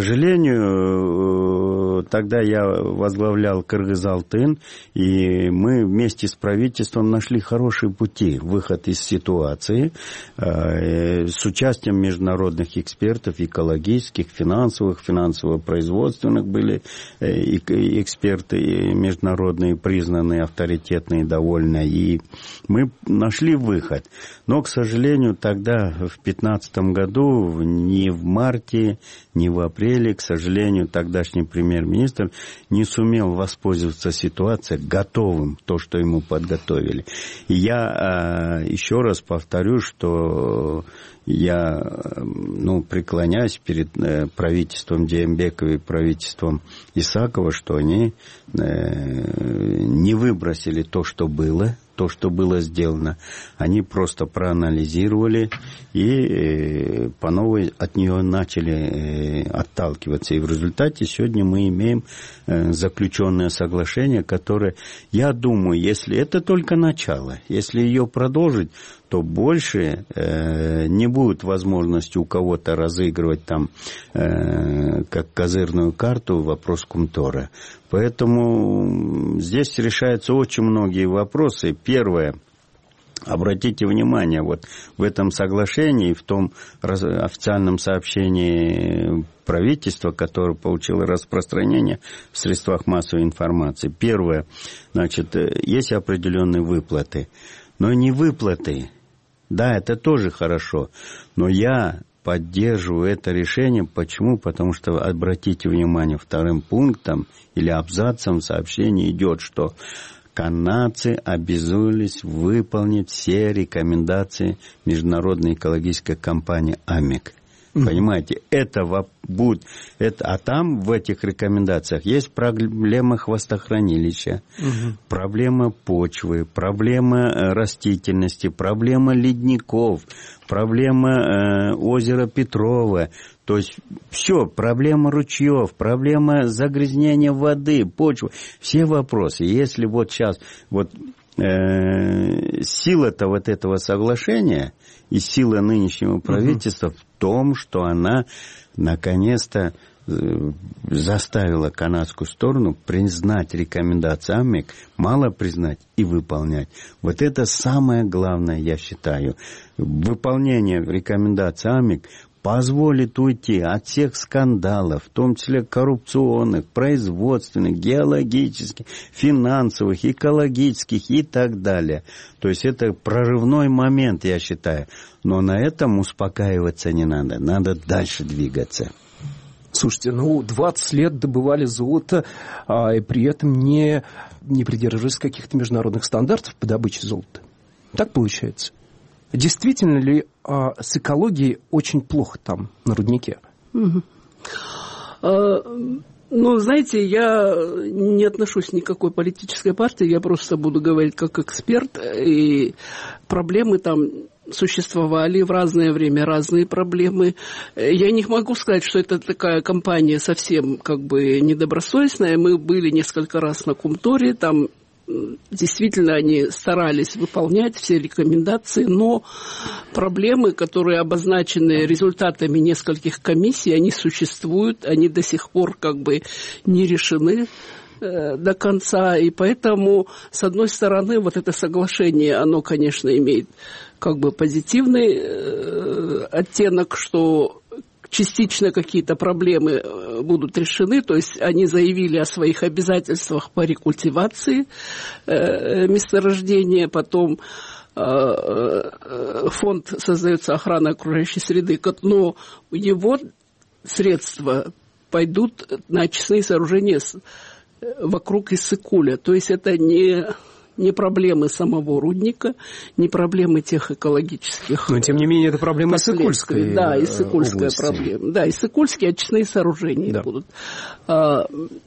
сожалению, тогда я возглавлял Кыргыз-Алтын, и мы вместе с правительством нашли хорошие пути, выход из ситуации, с участием международных экспертов, экологических, финансовых, финансово-производственных были эксперты международные, признанные, авторитетные довольно, и мы нашли выход. Но, к сожалению, тогда, в две тысячи пятнадцатом году, ни в марте, ни в апреле, к сожалению, тогдашний премьер-министр не сумел воспользоваться ситуацией готовым, то, что ему подготовили. И я э, еще раз повторю, что я ну, преклоняюсь перед э, правительством Джеймбекова и правительством Исакова, что они э, не выбросили то, что было, то, что было сделано. Они просто проанализировали и э, по новой от нее начали э, отталкиваться. И в результате сегодня мы имеем э, заключенное соглашение, которое, я думаю, если это только начало, если ее продолжить, то больше э, не будет возможности у кого-то разыгрывать там э, как козырную карту вопрос Кумтора. Поэтому здесь решаются очень многие вопросы. Первое, Обратите внимание, вот в этом соглашении, в том официальном сообщении правительства, которое получило распространение в средствах массовой информации. Первое, значит, есть определенные выплаты, но не выплаты. Да, это тоже хорошо, но я поддерживаю это решение. Почему? Потому что, обратите внимание, вторым пунктом или абзацем сообщения идет, что канадцы обязуялись выполнить все рекомендации Международной экологической компании АМЭК. Mm-hmm. Понимаете, это будет, это, а там в этих рекомендациях есть проблема хвостохранилища, mm-hmm. проблема почвы, проблема растительности, проблема ледников, проблема э, озера Петрова. То есть все, проблема ручьев, проблема загрязнения воды, почвы, все вопросы. Если вот сейчас вот э, сила-то вот этого соглашения и сила нынешнего правительства угу. в том, что она наконец-то заставила канадскую сторону признать рекомендации АМЭК, мало признать и выполнять. Вот это самое главное, я считаю. Выполнение рекомендаций АМЭК позволит уйти от всех скандалов, в том числе коррупционных, производственных, геологических, финансовых, экологических и так далее. То есть это прорывной момент, я считаю. Но на этом успокаиваться не надо, надо дальше двигаться. Слушайте, ну, двадцать лет добывали золото, а, и при этом не, не придерживались каких-то международных стандартов по добыче золота. Так получается? Действительно ли а, с экологией очень плохо там, на руднике? Угу. А, ну, знаете, я не отношусь ни к какой политической партии, я просто буду говорить как эксперт, и проблемы там существовали в разное время, разные проблемы. Я не могу сказать, что это такая компания совсем как бы недобросовестная. Мы были несколько раз на Кумторе, там действительно они старались выполнять все рекомендации, но проблемы, которые обозначены результатами нескольких комиссий, они существуют, они до сих пор как бы не решены э, до конца, и поэтому, с одной стороны, вот это соглашение, оно, конечно, имеет как бы позитивный э, оттенок, что частично какие-то проблемы будут решены, то есть они заявили о своих обязательствах по рекультивации э, месторождения, потом э, фонд создается охрана окружающей среды, но его средства пойдут на очистные сооружения вокруг Иссык-Куля, то есть это не... не проблемы самого рудника, не проблемы тех экологических... Но, тем не менее, это проблема Иссык-Кульской Да, Иссык-Кульская области. проблема. Да, Иссык-Кульские очистные сооружения да. будут. А,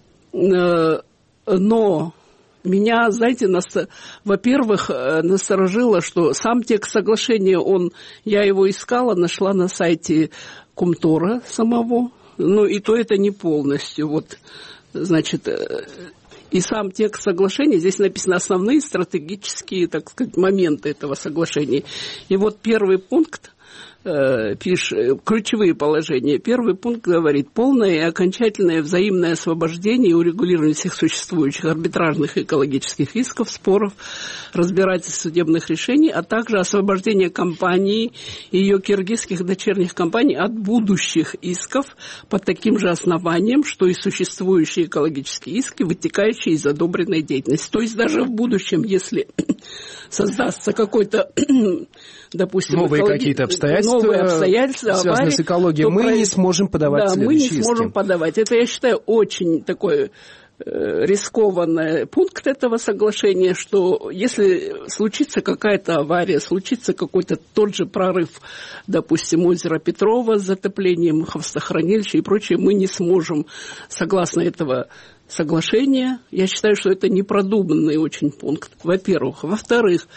но меня, знаете, нас, во-первых, насторожило, что сам текст соглашения, он, я его искала, нашла на сайте Кумтора самого, ну и то это не полностью. Вот, значит... И сам текст соглашения, здесь написаны основные стратегические, так сказать, моменты этого соглашения. И вот первый пункт, э, пишет, ключевые положения. Первый пункт говорит: полное и окончательное взаимное освобождение и урегулирование всех существующих арбитражных и экологических исков, споров, разбирательств, судебных решений, а также освобождение компании и ее киргизских дочерних компаний от будущих исков по таким же основаниям, что и существующие экологические иски, вытекающие из одобренной деятельности. То есть даже в будущем, если создастся какой-то, допустим, новые экологи... какие-то обстоятельства, новые обстоятельства связанные аварии, с экологией, мы про... не сможем подавать да, следующие мы не сможем иски. подавать. Это, я считаю, очень такой рискованный пункт этого соглашения, что если случится какая-то авария, случится какой-то тот же прорыв, допустим, озера Петрова с затоплением хвостохранилища и прочее, мы не сможем, согласно этого соглашения, я считаю, что это непродуманный очень пункт, во-первых. Во-вторых,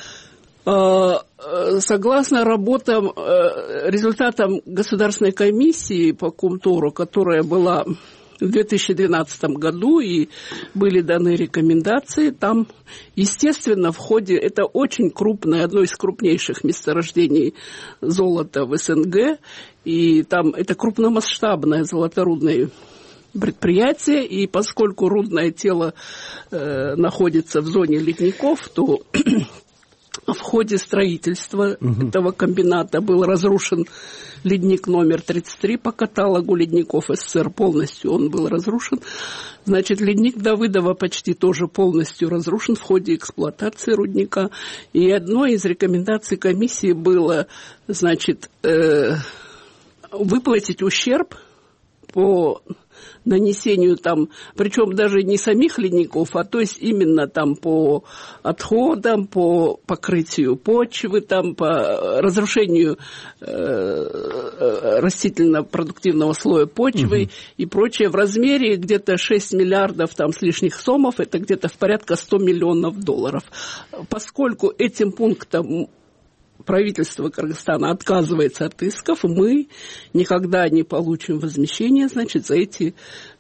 согласно работам, результатам Государственной комиссии по Кумтору, которая была в две тысячи двенадцатом году, и были даны рекомендации, там, естественно, в ходе, это очень крупное, одно из крупнейших месторождений золота в СНГ, и там это крупномасштабное золоторудное предприятие, и поскольку рудное тело э, находится в зоне ледников, то в ходе строительства угу. этого комбината был разрушен ледник номер тридцать три по каталогу ледников СССР, полностью он был разрушен. Значит, ледник Давыдова почти тоже полностью разрушен в ходе эксплуатации рудника. И одной из рекомендаций комиссии было, значит, э, выплатить ущерб по нанесению там, причем даже не самих ледников, а то есть именно там по отходам, по покрытию почвы, там по разрушению э, растительно-продуктивного слоя почвы угу. и прочее в размере где-то шесть миллиардов там с лишних сомов, это где-то в порядка сто миллионов долларов. Поскольку этим пунктом правительство Кыргызстана отказывается от исков, мы никогда не получим возмещения, значит, за эти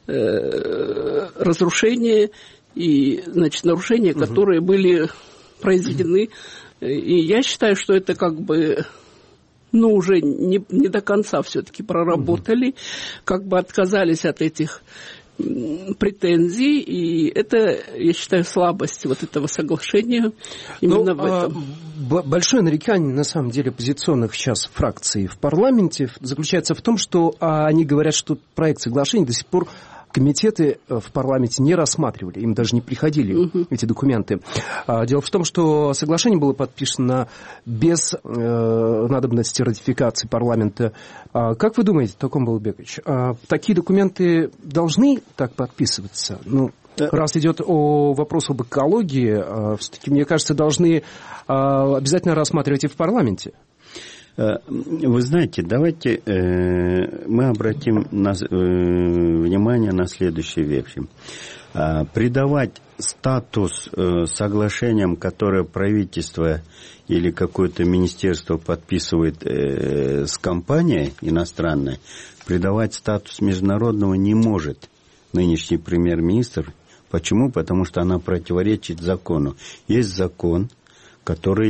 э, разрушения и, значит, нарушения, угу. которые были произведены. И я считаю, что это как бы, ну, уже не, не до конца все-таки проработали, угу. как бы отказались от этих претензий, и это, я считаю, слабость вот этого соглашения именно ну, в этом. А, большое нарекание, на самом деле, оппозиционных сейчас фракций в парламенте заключается в том, что а, они говорят, что проект соглашения до сих пор комитеты в парламенте не рассматривали, им даже не приходили uh-huh. эти документы. Дело в том, что соглашение было подписано без э, надобности ратификации парламента. Как вы думаете, Током Балыбекович, такие документы должны так подписываться? Ну, раз идет о вопросе об экологии, все-таки, мне кажется, должны обязательно рассматривать и в парламенте. Вы знаете, давайте э, мы обратим на, э, внимание на следующие вещи. Э, придавать статус э, соглашениям, которое правительство или какое-то министерство подписывает э, с компанией иностранной, придавать статус международного не может нынешний премьер-министр. Почему? Потому что она противоречит закону. Есть закон, который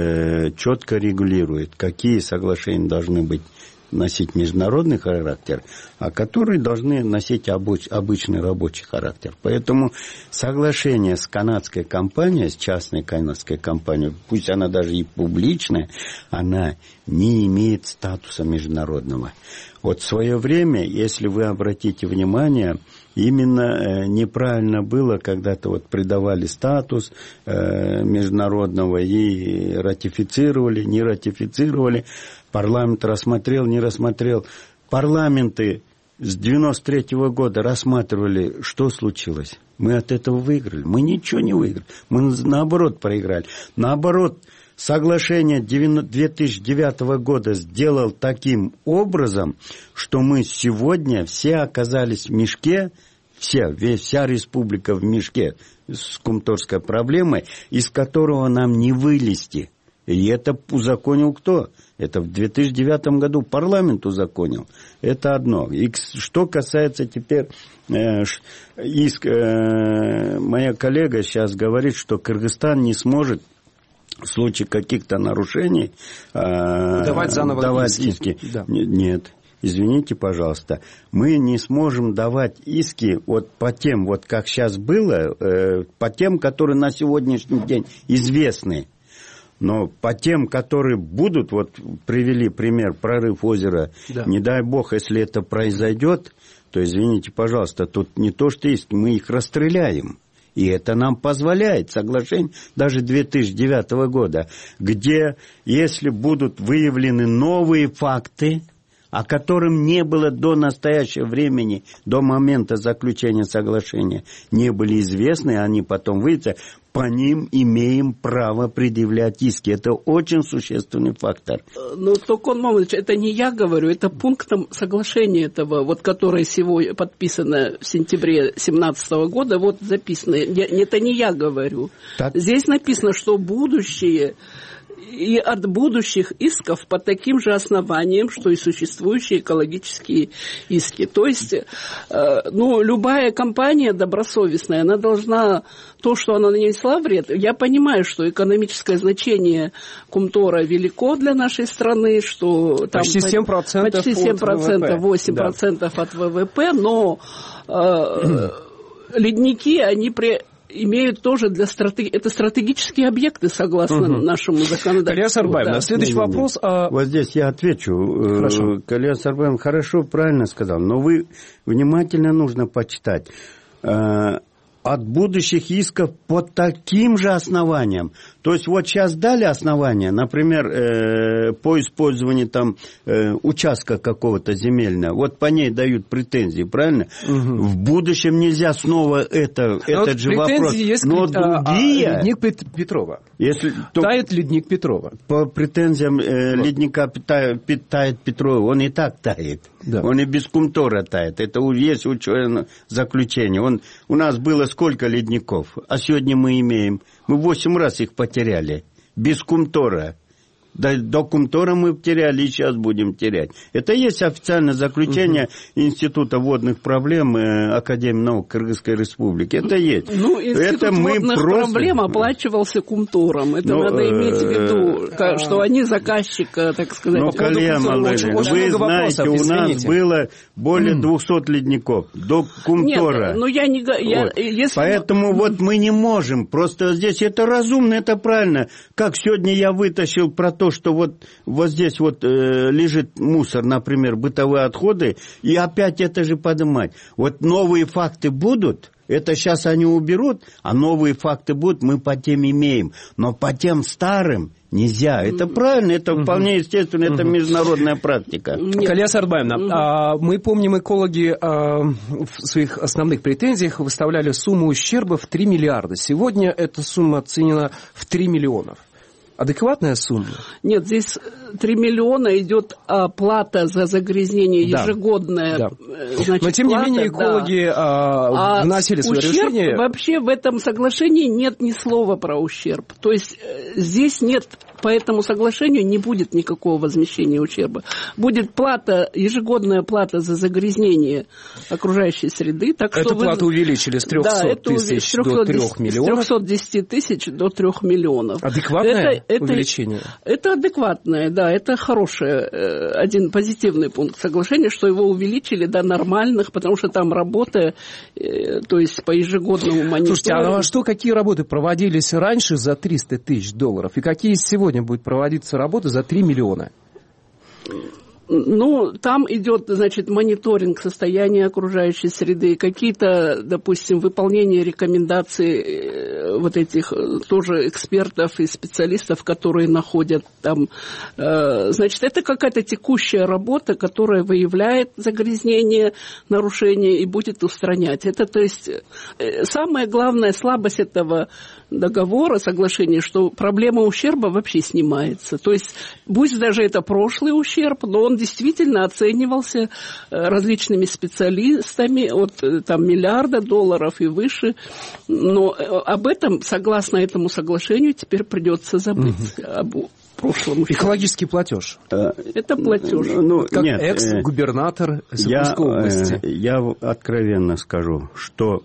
э, четко регулирует, какие соглашения должны быть, носить международный характер, а которые должны носить обыч, обычный рабочий характер. Поэтому соглашение с канадской компанией, с частной канадской компанией, пусть она даже и публичная, она не имеет статуса международного. Вот в свое время, если вы обратите внимание, именно неправильно было, когда-то вот придавали статус э, международного и ратифицировали, не ратифицировали, парламент рассмотрел, не рассмотрел. Парламенты с девяносто третьего года рассматривали, что случилось. Мы от этого выиграли. Мы ничего не выиграли. Мы наоборот проиграли. Наоборот, соглашение две тысячи девятого года сделал таким образом, что мы сегодня все оказались в мешке, все, вся республика в мешке с кумторской проблемой, из которого нам не вылезти. И это узаконил кто? Это в две тысячи девятом году парламент узаконил. Это одно. И что касается теперь э, иск, э, моя коллега сейчас говорит, что Кыргызстан не сможет в случае каких-то нарушений э, давать заново давать иски. Да. Нет. Извините, пожалуйста, мы не сможем давать иски вот по тем, вот как сейчас было, э, по тем, которые на сегодняшний день известны. Но по тем, которые будут, вот привели пример, прорыв озера, да. Не дай бог, если это произойдет, то, извините, пожалуйста, тут не то, что есть, мы их расстреляем. И это нам позволяет соглашение даже две тысячи девятого года, где, если будут выявлены новые факты, о котором не было до настоящего времени, до момента заключения соглашения, не были известны, они потом выйдут, по ним имеем право предъявлять иски. Это очень существенный фактор. Ну, Токон Мамович, это не я говорю, это пунктом соглашения этого, вот, которое сегодня подписано в сентябре две тысячи семнадцатого года, вот записано. Я, это не я говорю. Так. Здесь написано, что будущее и от будущих исков по таким же основаниям, что и существующие экологические иски. То есть, э, ну, любая компания добросовестная, она должна, то, что она нанесла вред, я понимаю, что экономическое значение Кумтора велико для нашей страны, что там почти семь процентов, почти семь процентов, восемь процентов да. от ВВП, но э, ледники, они при имеют тоже для стратег... это стратегические объекты, согласно угу. нашему законодательству. Калия Сарбаевна, да. следующий не, не, не. вопрос. А... Вот здесь я отвечу. Хорошо. Калия Сарбаевна хорошо, правильно сказал, но вы внимательно нужно почитать. От будущих исков по таким же основаниям. То есть вот сейчас дали основания, например, э, по использованию там э, участка какого-то земельного, вот по ней дают претензии, правильно? Угу. В будущем нельзя снова это, этот вот же вопрос. Есть но а, другие... А, ледник Петрова. Если, то... Тает ледник Петрова. По претензиям э, вот. ледника питает, питает Петрова, он и так тает. Да. Он и без Кумтора тает. Это есть ученое заключение. Он, у нас было сколько ледников, а сегодня мы имеем... Мы восемь раз их потеряли. Без Кумтора. До, до Кумтора мы теряли и сейчас будем терять. Это есть официальное заключение угу. Института водных проблем э, Академии наук Кыргызской Республики. Это есть. Ну, Институт это мы водных просто... проблем оплачивался Кумтором. Это ну, надо иметь в виду, э, что они заказчика, так сказать. Ну, Калия Маларина, вы знаете, у нас было более двухсот ледников до Кумтора. Нет, ну я не... Я, вот. если... Поэтому вот мы не можем. Просто здесь это разумно, это правильно. Как сегодня я вытащил про то, что вот, вот здесь вот э, лежит мусор, например, бытовые отходы, и опять это же поднимать. Вот новые факты будут, это сейчас они уберут, а новые факты будут, мы по тем имеем. Но по тем старым нельзя. Это правильно, это uh-huh. вполне естественно, это uh-huh. международная практика. Калия Сарбаевна, uh-huh. а, мы помним, экологи а, в своих основных претензиях выставляли сумму ущерба в три миллиарда. Сегодня эта сумма оценена в три миллиона. Адекватная сумма? Нет, здесь три миллиона идет плата за загрязнение да. ежегодная. Да. Значит, но тем плата, не менее экологи да. а, вносили свое ущерб, решение. Вообще в этом соглашении нет ни слова про ущерб. То есть здесь нет, по этому соглашению не будет никакого возмещения ущерба. Будет плата, ежегодная плата за загрязнение окружающей среды. Так Эту что плату вы... увеличили с трехсот да, тысяч до трех миллионов. С трехсот десяти тысяч до трех миллионов. Адекватное это, это, увеличение? Это адекватное, да, это хороший один позитивный пункт соглашения, что его увеличили до нормальных, потому что там работа, то есть по ежегодному мониторингу. Слушайте, а что, какие работы проводились раньше за триста тысяч долларов, и какие сегодня будут проводиться работы за три миллиона? Ну, там идет, значит, мониторинг состояния окружающей среды, какие-то, допустим, выполнение рекомендаций вот этих тоже экспертов и специалистов, которые находят там. Значит, это какая-то текущая работа, которая выявляет загрязнение, нарушение и будет устранять. Это, то есть, самая главная слабость этого договора, соглашения, что проблема ущерба вообще снимается. То есть, пусть даже это прошлый ущерб, но он действительно оценивался различными специалистами от там, миллиарда долларов и выше. Но об этом, согласно этому соглашению, теперь придется забыть. Угу. Об прошлом ущербе. Экологический платеж. Это платеж. Ну, как нет, экс-губернатор Свердловской области. Я откровенно скажу, что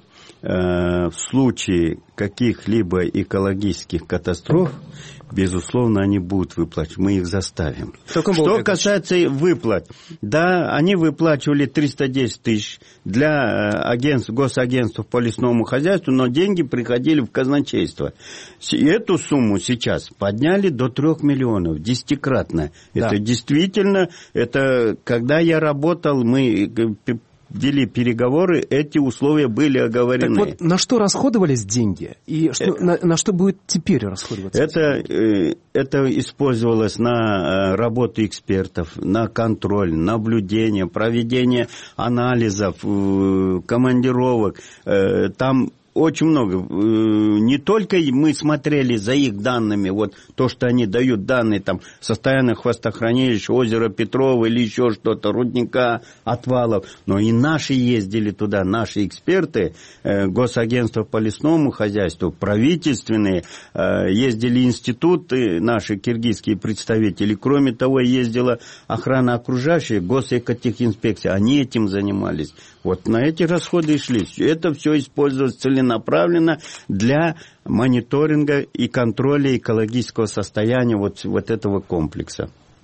в случае каких-либо экологических катастроф, безусловно, они будут выплачивать. Мы их заставим. Что касается выплат, да, они выплачивали триста десять тысяч для агентств, госагентств по лесному хозяйству, но деньги приходили в казначейство. Эту сумму сейчас подняли до трех миллионов, десятикратно. Да. Это действительно, это когда я работал, мы вели переговоры, эти условия были оговорены. Так вот, на что расходовались деньги? И что, э, на, на что будет теперь расходоваться? Это, э, это использовалось на работу экспертов, на контроль, наблюдение, проведение анализов, э, командировок. Э, там очень много. Не только мы смотрели за их данными, вот то, что они дают данные, там, состояние хвостохранилища, озера Петрова или еще что-то, рудника, отвалов, но и наши ездили туда, наши эксперты, госагентство по лесному хозяйству, правительственные, ездили институты, наши киргизские представители, кроме того, ездила охрана окружающей, госэкотехинспекция, они этим занимались. Вот на эти расходы и шли. Это все использовалось целенаправленно для мониторинга и контроля экологического состояния вот, вот этого комплекса.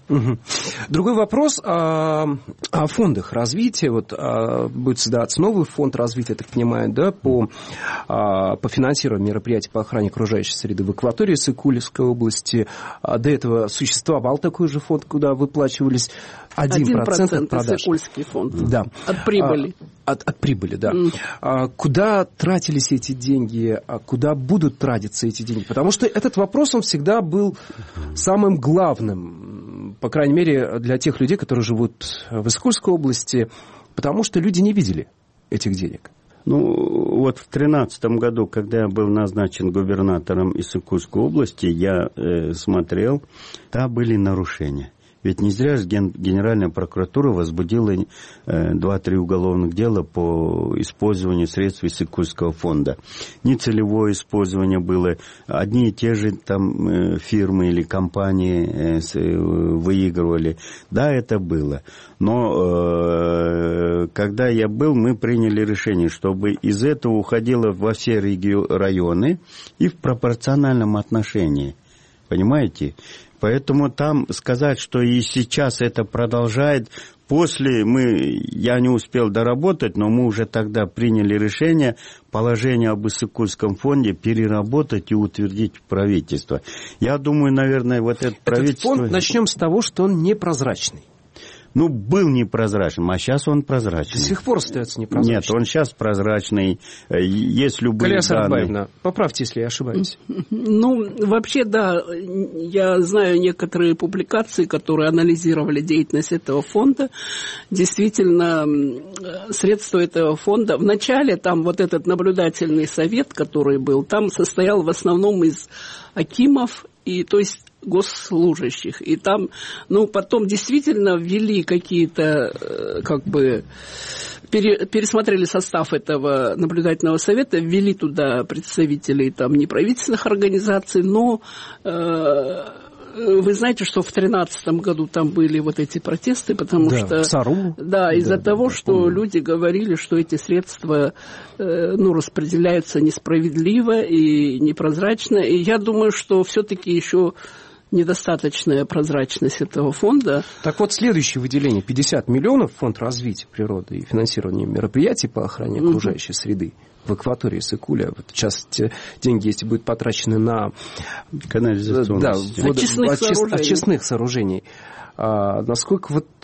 Угу. Другой вопрос о, о фондах развития. Вот а, будет создаваться новый фонд развития, я так понимаю, да, по, а, по финансированию мероприятий по охране окружающей среды в акватории Сыкульской области. А до этого существовал такой же фонд, куда выплачивались один процент от продаж. Сыкульский фонд. Да. От прибыли. А, от, от прибыли, да. Mm. А, куда тратились эти деньги, а куда будут тратиться эти деньги? Потому что этот вопрос, он всегда был самым главным, по крайней мере, для тех людей, которые живут в Сыкульской области, потому что люди не видели этих денег. Ну, вот в тринадцатом году, когда я был назначен губернатором Иссык-Кульской области, я э, смотрел, там были нарушения. Ведь не зря же Генеральная прокуратура возбудила э, два-три уголовных дела по использованию средств Иссык-Кульского фонда. Нецелевое использование было. Одни и те же там э, фирмы или компании э, с, э, выигрывали. Да, это было. Но э, когда я был, мы приняли решение, чтобы из этого уходило во все реги- районы и в пропорциональном отношении. Понимаете? Поэтому там сказать, что и сейчас это продолжает, после мы, я не успел доработать, но мы уже тогда приняли решение положение об Иссык-Кульском фонде переработать и утвердить в правительство. Я думаю, наверное, вот это правительство... Этот фонд, начнем с того, что он непрозрачный. Ну, был непрозрачным, а сейчас он прозрачный. До сих пор остается непрозрачным. Нет, он сейчас прозрачный. Есть любые Галия данные. Сарбаевна, поправьте, если я ошибаюсь. Ну, вообще, да, я знаю некоторые публикации, которые анализировали деятельность этого фонда. Действительно, средства этого фонда... Вначале там вот этот наблюдательный совет, который был, там состоял в основном из акимов, и, то есть, госслужащих. И там, ну, потом действительно ввели какие-то, как бы, пере, пересмотрели состав этого наблюдательного совета, ввели туда представителей там неправительственных организаций, но э, вы знаете, что в тринадцатом году там были вот эти протесты, потому да, что... Сару. Да, из-за да, того, да, что помню. люди говорили, что эти средства э, ну, распределяются несправедливо и непрозрачно. И я думаю, что все-таки еще недостаточная прозрачность этого фонда. Так вот, следующее выделение пятьдесят миллионов в фонд развития природы и финансирования мероприятий по охране окружающей mm-hmm. среды в акватории Иссык-Куля. Вот сейчас те деньги, если будут потрачены на канализационные да, системы. Воду, очистных, очист, сооружений. очистных сооружений. А, насколько вот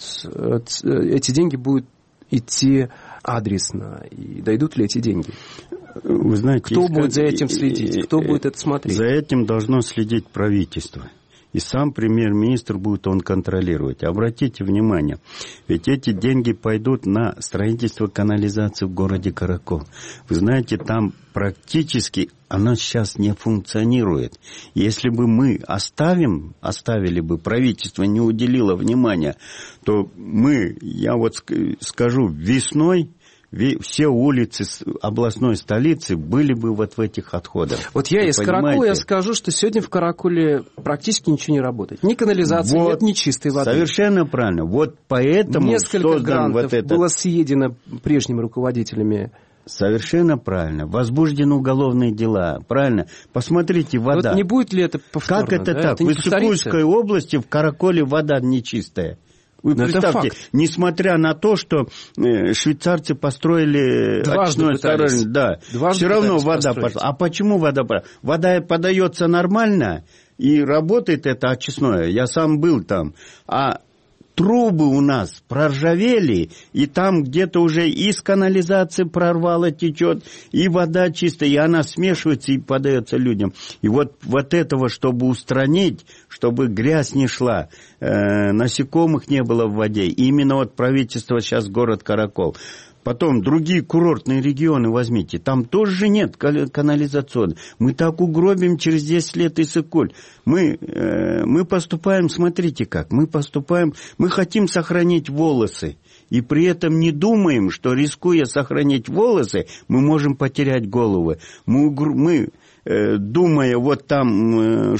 эти деньги будут идти адресно? И дойдут ли эти деньги? Вы знаете, кто искать... будет за этим следить? Кто будет это смотреть? За этим должно следить правительство. И сам премьер-министр будет он контролировать. Обратите внимание, ведь эти деньги пойдут на строительство канализации в городе Каракол. Вы знаете, там практически она сейчас не функционирует. Если бы мы оставим, оставили бы, правительство не уделило внимания, то мы, я вот скажу, весной все улицы областной столицы были бы вот в этих отходах. Вот я Вы из понимаете? Каракола, я скажу, что сегодня в Каракуле практически ничего не работает. Ни канализации, вот, нет ни чистой воды. Совершенно правильно. Вот поэтому несколько создан грантов вот этот... было съедено прежними руководителями. Совершенно правильно. Возбуждены уголовные дела. Правильно. Посмотрите, вода. Вот не будет ли это повторно? Как это да? так? Это в Иссык-Кульской области в Караколе вода нечистая. Вы Но представьте, несмотря на то, что э, швейцарцы построили очистное сооружение, да, все равно вода пошла. А почему вода пошла? Вода подается нормально, и работает это очистное. Я сам был там. А трубы у нас проржавели, и там где-то уже из канализации прорвало, течет, и вода чистая, и она смешивается и подается людям. И вот, вот этого, чтобы устранить, чтобы грязь не шла, э, насекомых не было в воде, именно вот правительство сейчас город Каракол. Потом другие курортные регионы возьмите, там тоже нет канализационной. Мы так угробим через десять лет Иссык-Куль. Мы, э, мы поступаем, смотрите как, мы поступаем, мы хотим сохранить волосы. И при этом не думаем, что, рискуя сохранить волосы, мы можем потерять головы. Мы, мы э, думая вот там, э,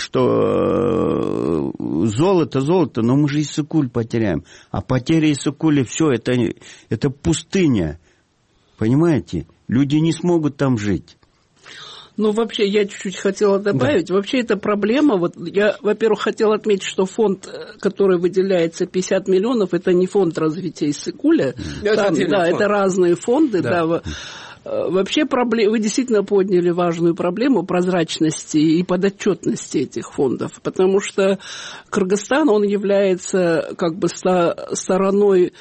что э, золото, золото, но мы же Иссык-Куль потеряем. А потеря Иссык-Куля, все, это, это пустыня. Понимаете? Люди не смогут там жить. Ну, вообще, я чуть-чуть хотела добавить. Да. Вообще, это проблема. Вот я, во-первых, хотела отметить, что фонд, который выделяется пятьдесят миллионов, это не фонд развития Иссык-Куля. Там, да, фонд. Это разные фонды. Да. Да. Вообще, проблем... вы действительно подняли важную проблему прозрачности и подотчетности этих фондов. Потому что Кыргызстан, он является как бы стороной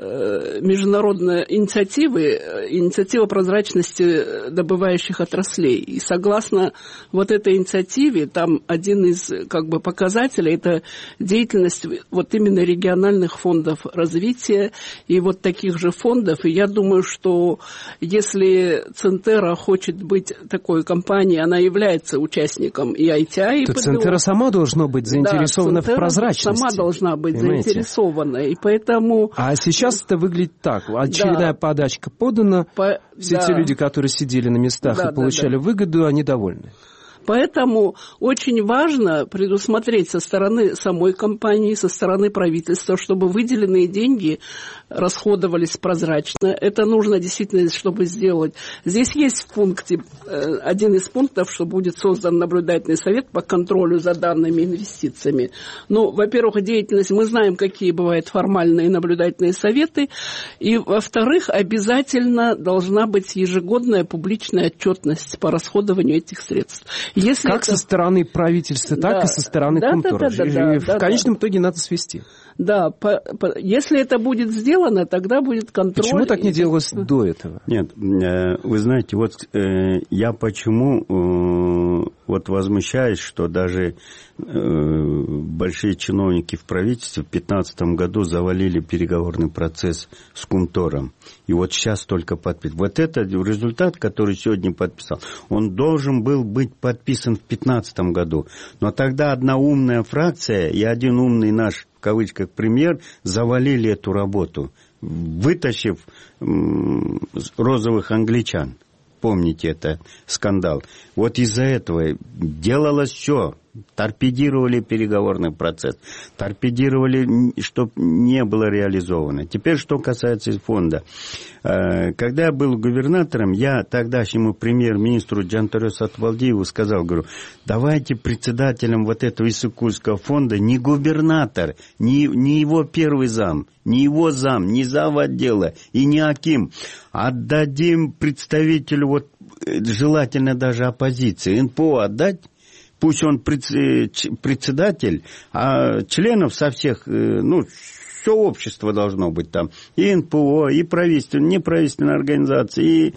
международной инициативы, инициатива прозрачности добывающих отраслей. И согласно вот этой инициативе, там один из как бы показателей – это деятельность вот именно региональных фондов развития и вот таких же фондов. И я думаю, что если Центера хочет быть такой компанией, она является участником и ай ти ай, и то Центера сама должна быть заинтересована да, в прозрачности. Сама должна быть понимаете? Заинтересована. И поэтому... А сейчас Сейчас это выглядит так. Очередная да. подачка подана. По... Все да. те люди, которые сидели на местах да, и получали да, да. выгоду, они довольны. Поэтому очень важно предусмотреть со стороны самой компании, со стороны правительства, чтобы выделенные деньги расходовались прозрачно. Это нужно действительно, чтобы сделать. Здесь есть в пункте, один из пунктов, что будет создан наблюдательный совет по контролю за данными инвестициями. Ну, во-первых, деятельность, мы знаем, какие бывают формальные наблюдательные советы. И, во-вторых, обязательно должна быть ежегодная публичная отчетность по расходованию этих средств. Если как это... со стороны правительства, так да. и со стороны да, Кумтора. Да, да, да, да, в да, конечном да. итоге надо свести. Да, по, по, если это будет сделано, тогда будет контроль. Почему так не делалось и... до этого? Нет, вы знаете, вот э, я почему э, вот возмущаюсь, что даже э, большие чиновники в правительстве в две тысячи пятнадцатом году завалили переговорный процесс с Кумтором. И вот сейчас только подписывают. Вот это результат, который сегодня подписал, он должен был быть подписан в две тысячи пятнадцатом году. Но тогда одна умная фракция и один умный наш в кавычках премьер завалили эту работу, вытащив м- розовых англичан. Помните это скандал. Вот из-за этого делалось все. Торпедировали переговорный процесс, торпедировали, чтобы не было реализовано. Теперь, что касается фонда. Когда я был губернатором, я тогдашнему премьер-министру Джантарё Сатыбалдиеву сказал, говорю, давайте председателем вот этого Иссык-Кульского фонда не губернатор, не, не его первый зам, не его зам, не зав. Отдела и не аким. Отдадим представителю, вот, желательно даже оппозиции, эн пэ о отдать. Пусть он председатель, а членов со всех, ну, все общество должно быть там. И эн пэ о, и правительственные, неправительственные организации, и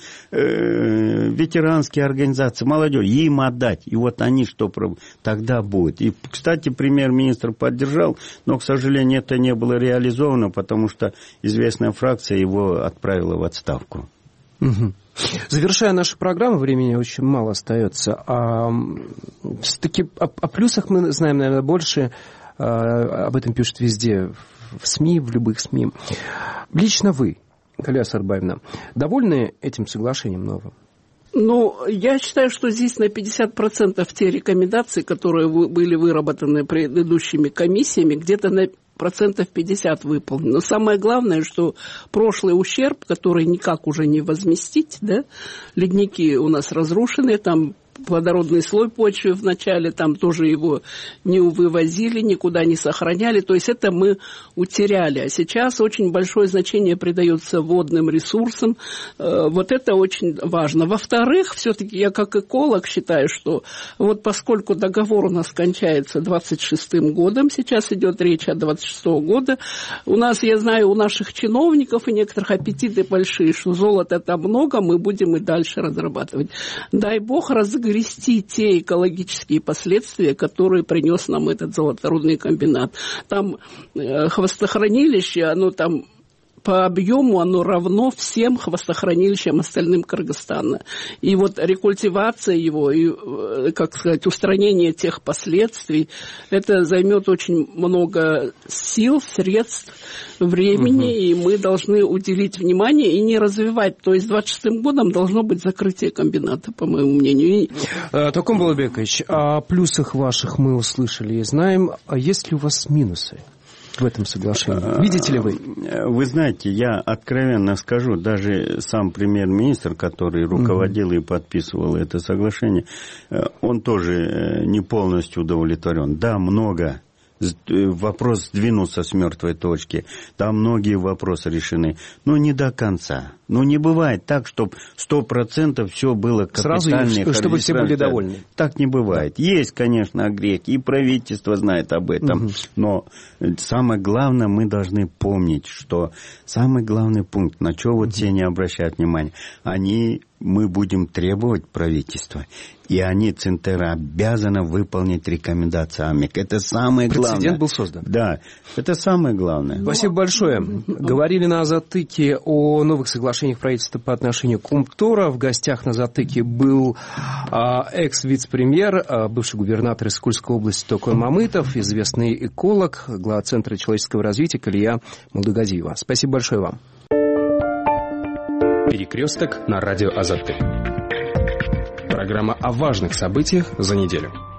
э, ветеранские организации, молодежь. Им отдать. И вот они что тогда будет. И, кстати, премьер-министр поддержал, но, к сожалению, это не было реализовано, потому что известная фракция его отправила в отставку. Угу. Завершая нашу программу, времени очень мало остается. А, все-таки о, о плюсах мы знаем, наверное, больше. А, об этом пишут везде, в СМИ, в любых СМИ. Лично вы, Галия Сарбаевна, довольны этим соглашением новым? Ну, я считаю, что здесь на пятьдесят процентов те рекомендации, которые были выработаны предыдущими комиссиями, где-то на процентов пятьдесят выполнено. Но самое главное, что прошлый ущерб, который никак уже не возместить, да, ледники у нас разрушены, там плодородный слой почвы вначале, там тоже его не вывозили, никуда не сохраняли, то есть это мы утеряли. А сейчас очень большое значение придается водным ресурсам, вот это очень важно. Во-вторых, все-таки я как эколог считаю, что вот поскольку договор у нас кончается двадцать шестым годом, сейчас идет речь о двадцать шестого года, у нас, я знаю, у наших чиновников и некоторых аппетиты большие, что золота там много, мы будем и дальше разрабатывать. Дай бог разгрести те экологические последствия, которые принес нам этот золоторудный комбинат. Там э, хвостохранилище, оно там по объему оно равно всем хвостохранилищам остальным Кыргызстана. И вот рекультивация его, и, как сказать, устранение тех последствий, это займет очень много сил, средств, времени, угу. и мы должны уделить внимание и не развивать. То есть двадцать шестым годом должно быть закрытие комбината, по моему мнению. Токум Балабекович, о плюсах ваших мы услышали и знаем. А есть ли у вас минусы? в этом соглашении? Видите ли вы? Вы знаете, я откровенно скажу, даже сам премьер-министр, который руководил и подписывал это соглашение, он тоже не полностью удовлетворен. Да, много. Вопрос сдвинулся с мертвой точки. Там многие вопросы решены. Но не до конца. Ну, не бывает так, чтобы сто процентов все было капитальное. Сразу, чтобы все были довольны. Так не бывает. Да. Есть, конечно, огрехи, и правительство знает об этом. Угу. Но самое главное, мы должны помнить, что самый главный пункт, на что вот угу. все не обращают внимания, они... мы будем требовать правительства, и они, Центера, обязаны выполнить рекомендации АМЕК. Это самое главное. Прецедент был создан. Да, это самое главное. Спасибо большое. Говорили на затыке о новых соглашениях правительства по отношению к Умтора. В гостях на затыке был а, экс-вице-премьер, а, бывший губернатор Искульской области Токой Мамытов, известный эколог, глава Центра человеческого развития Калия Молдагазиева. Спасибо большое вам. Перекресток на радио Азатык. Программа о важных событиях за неделю.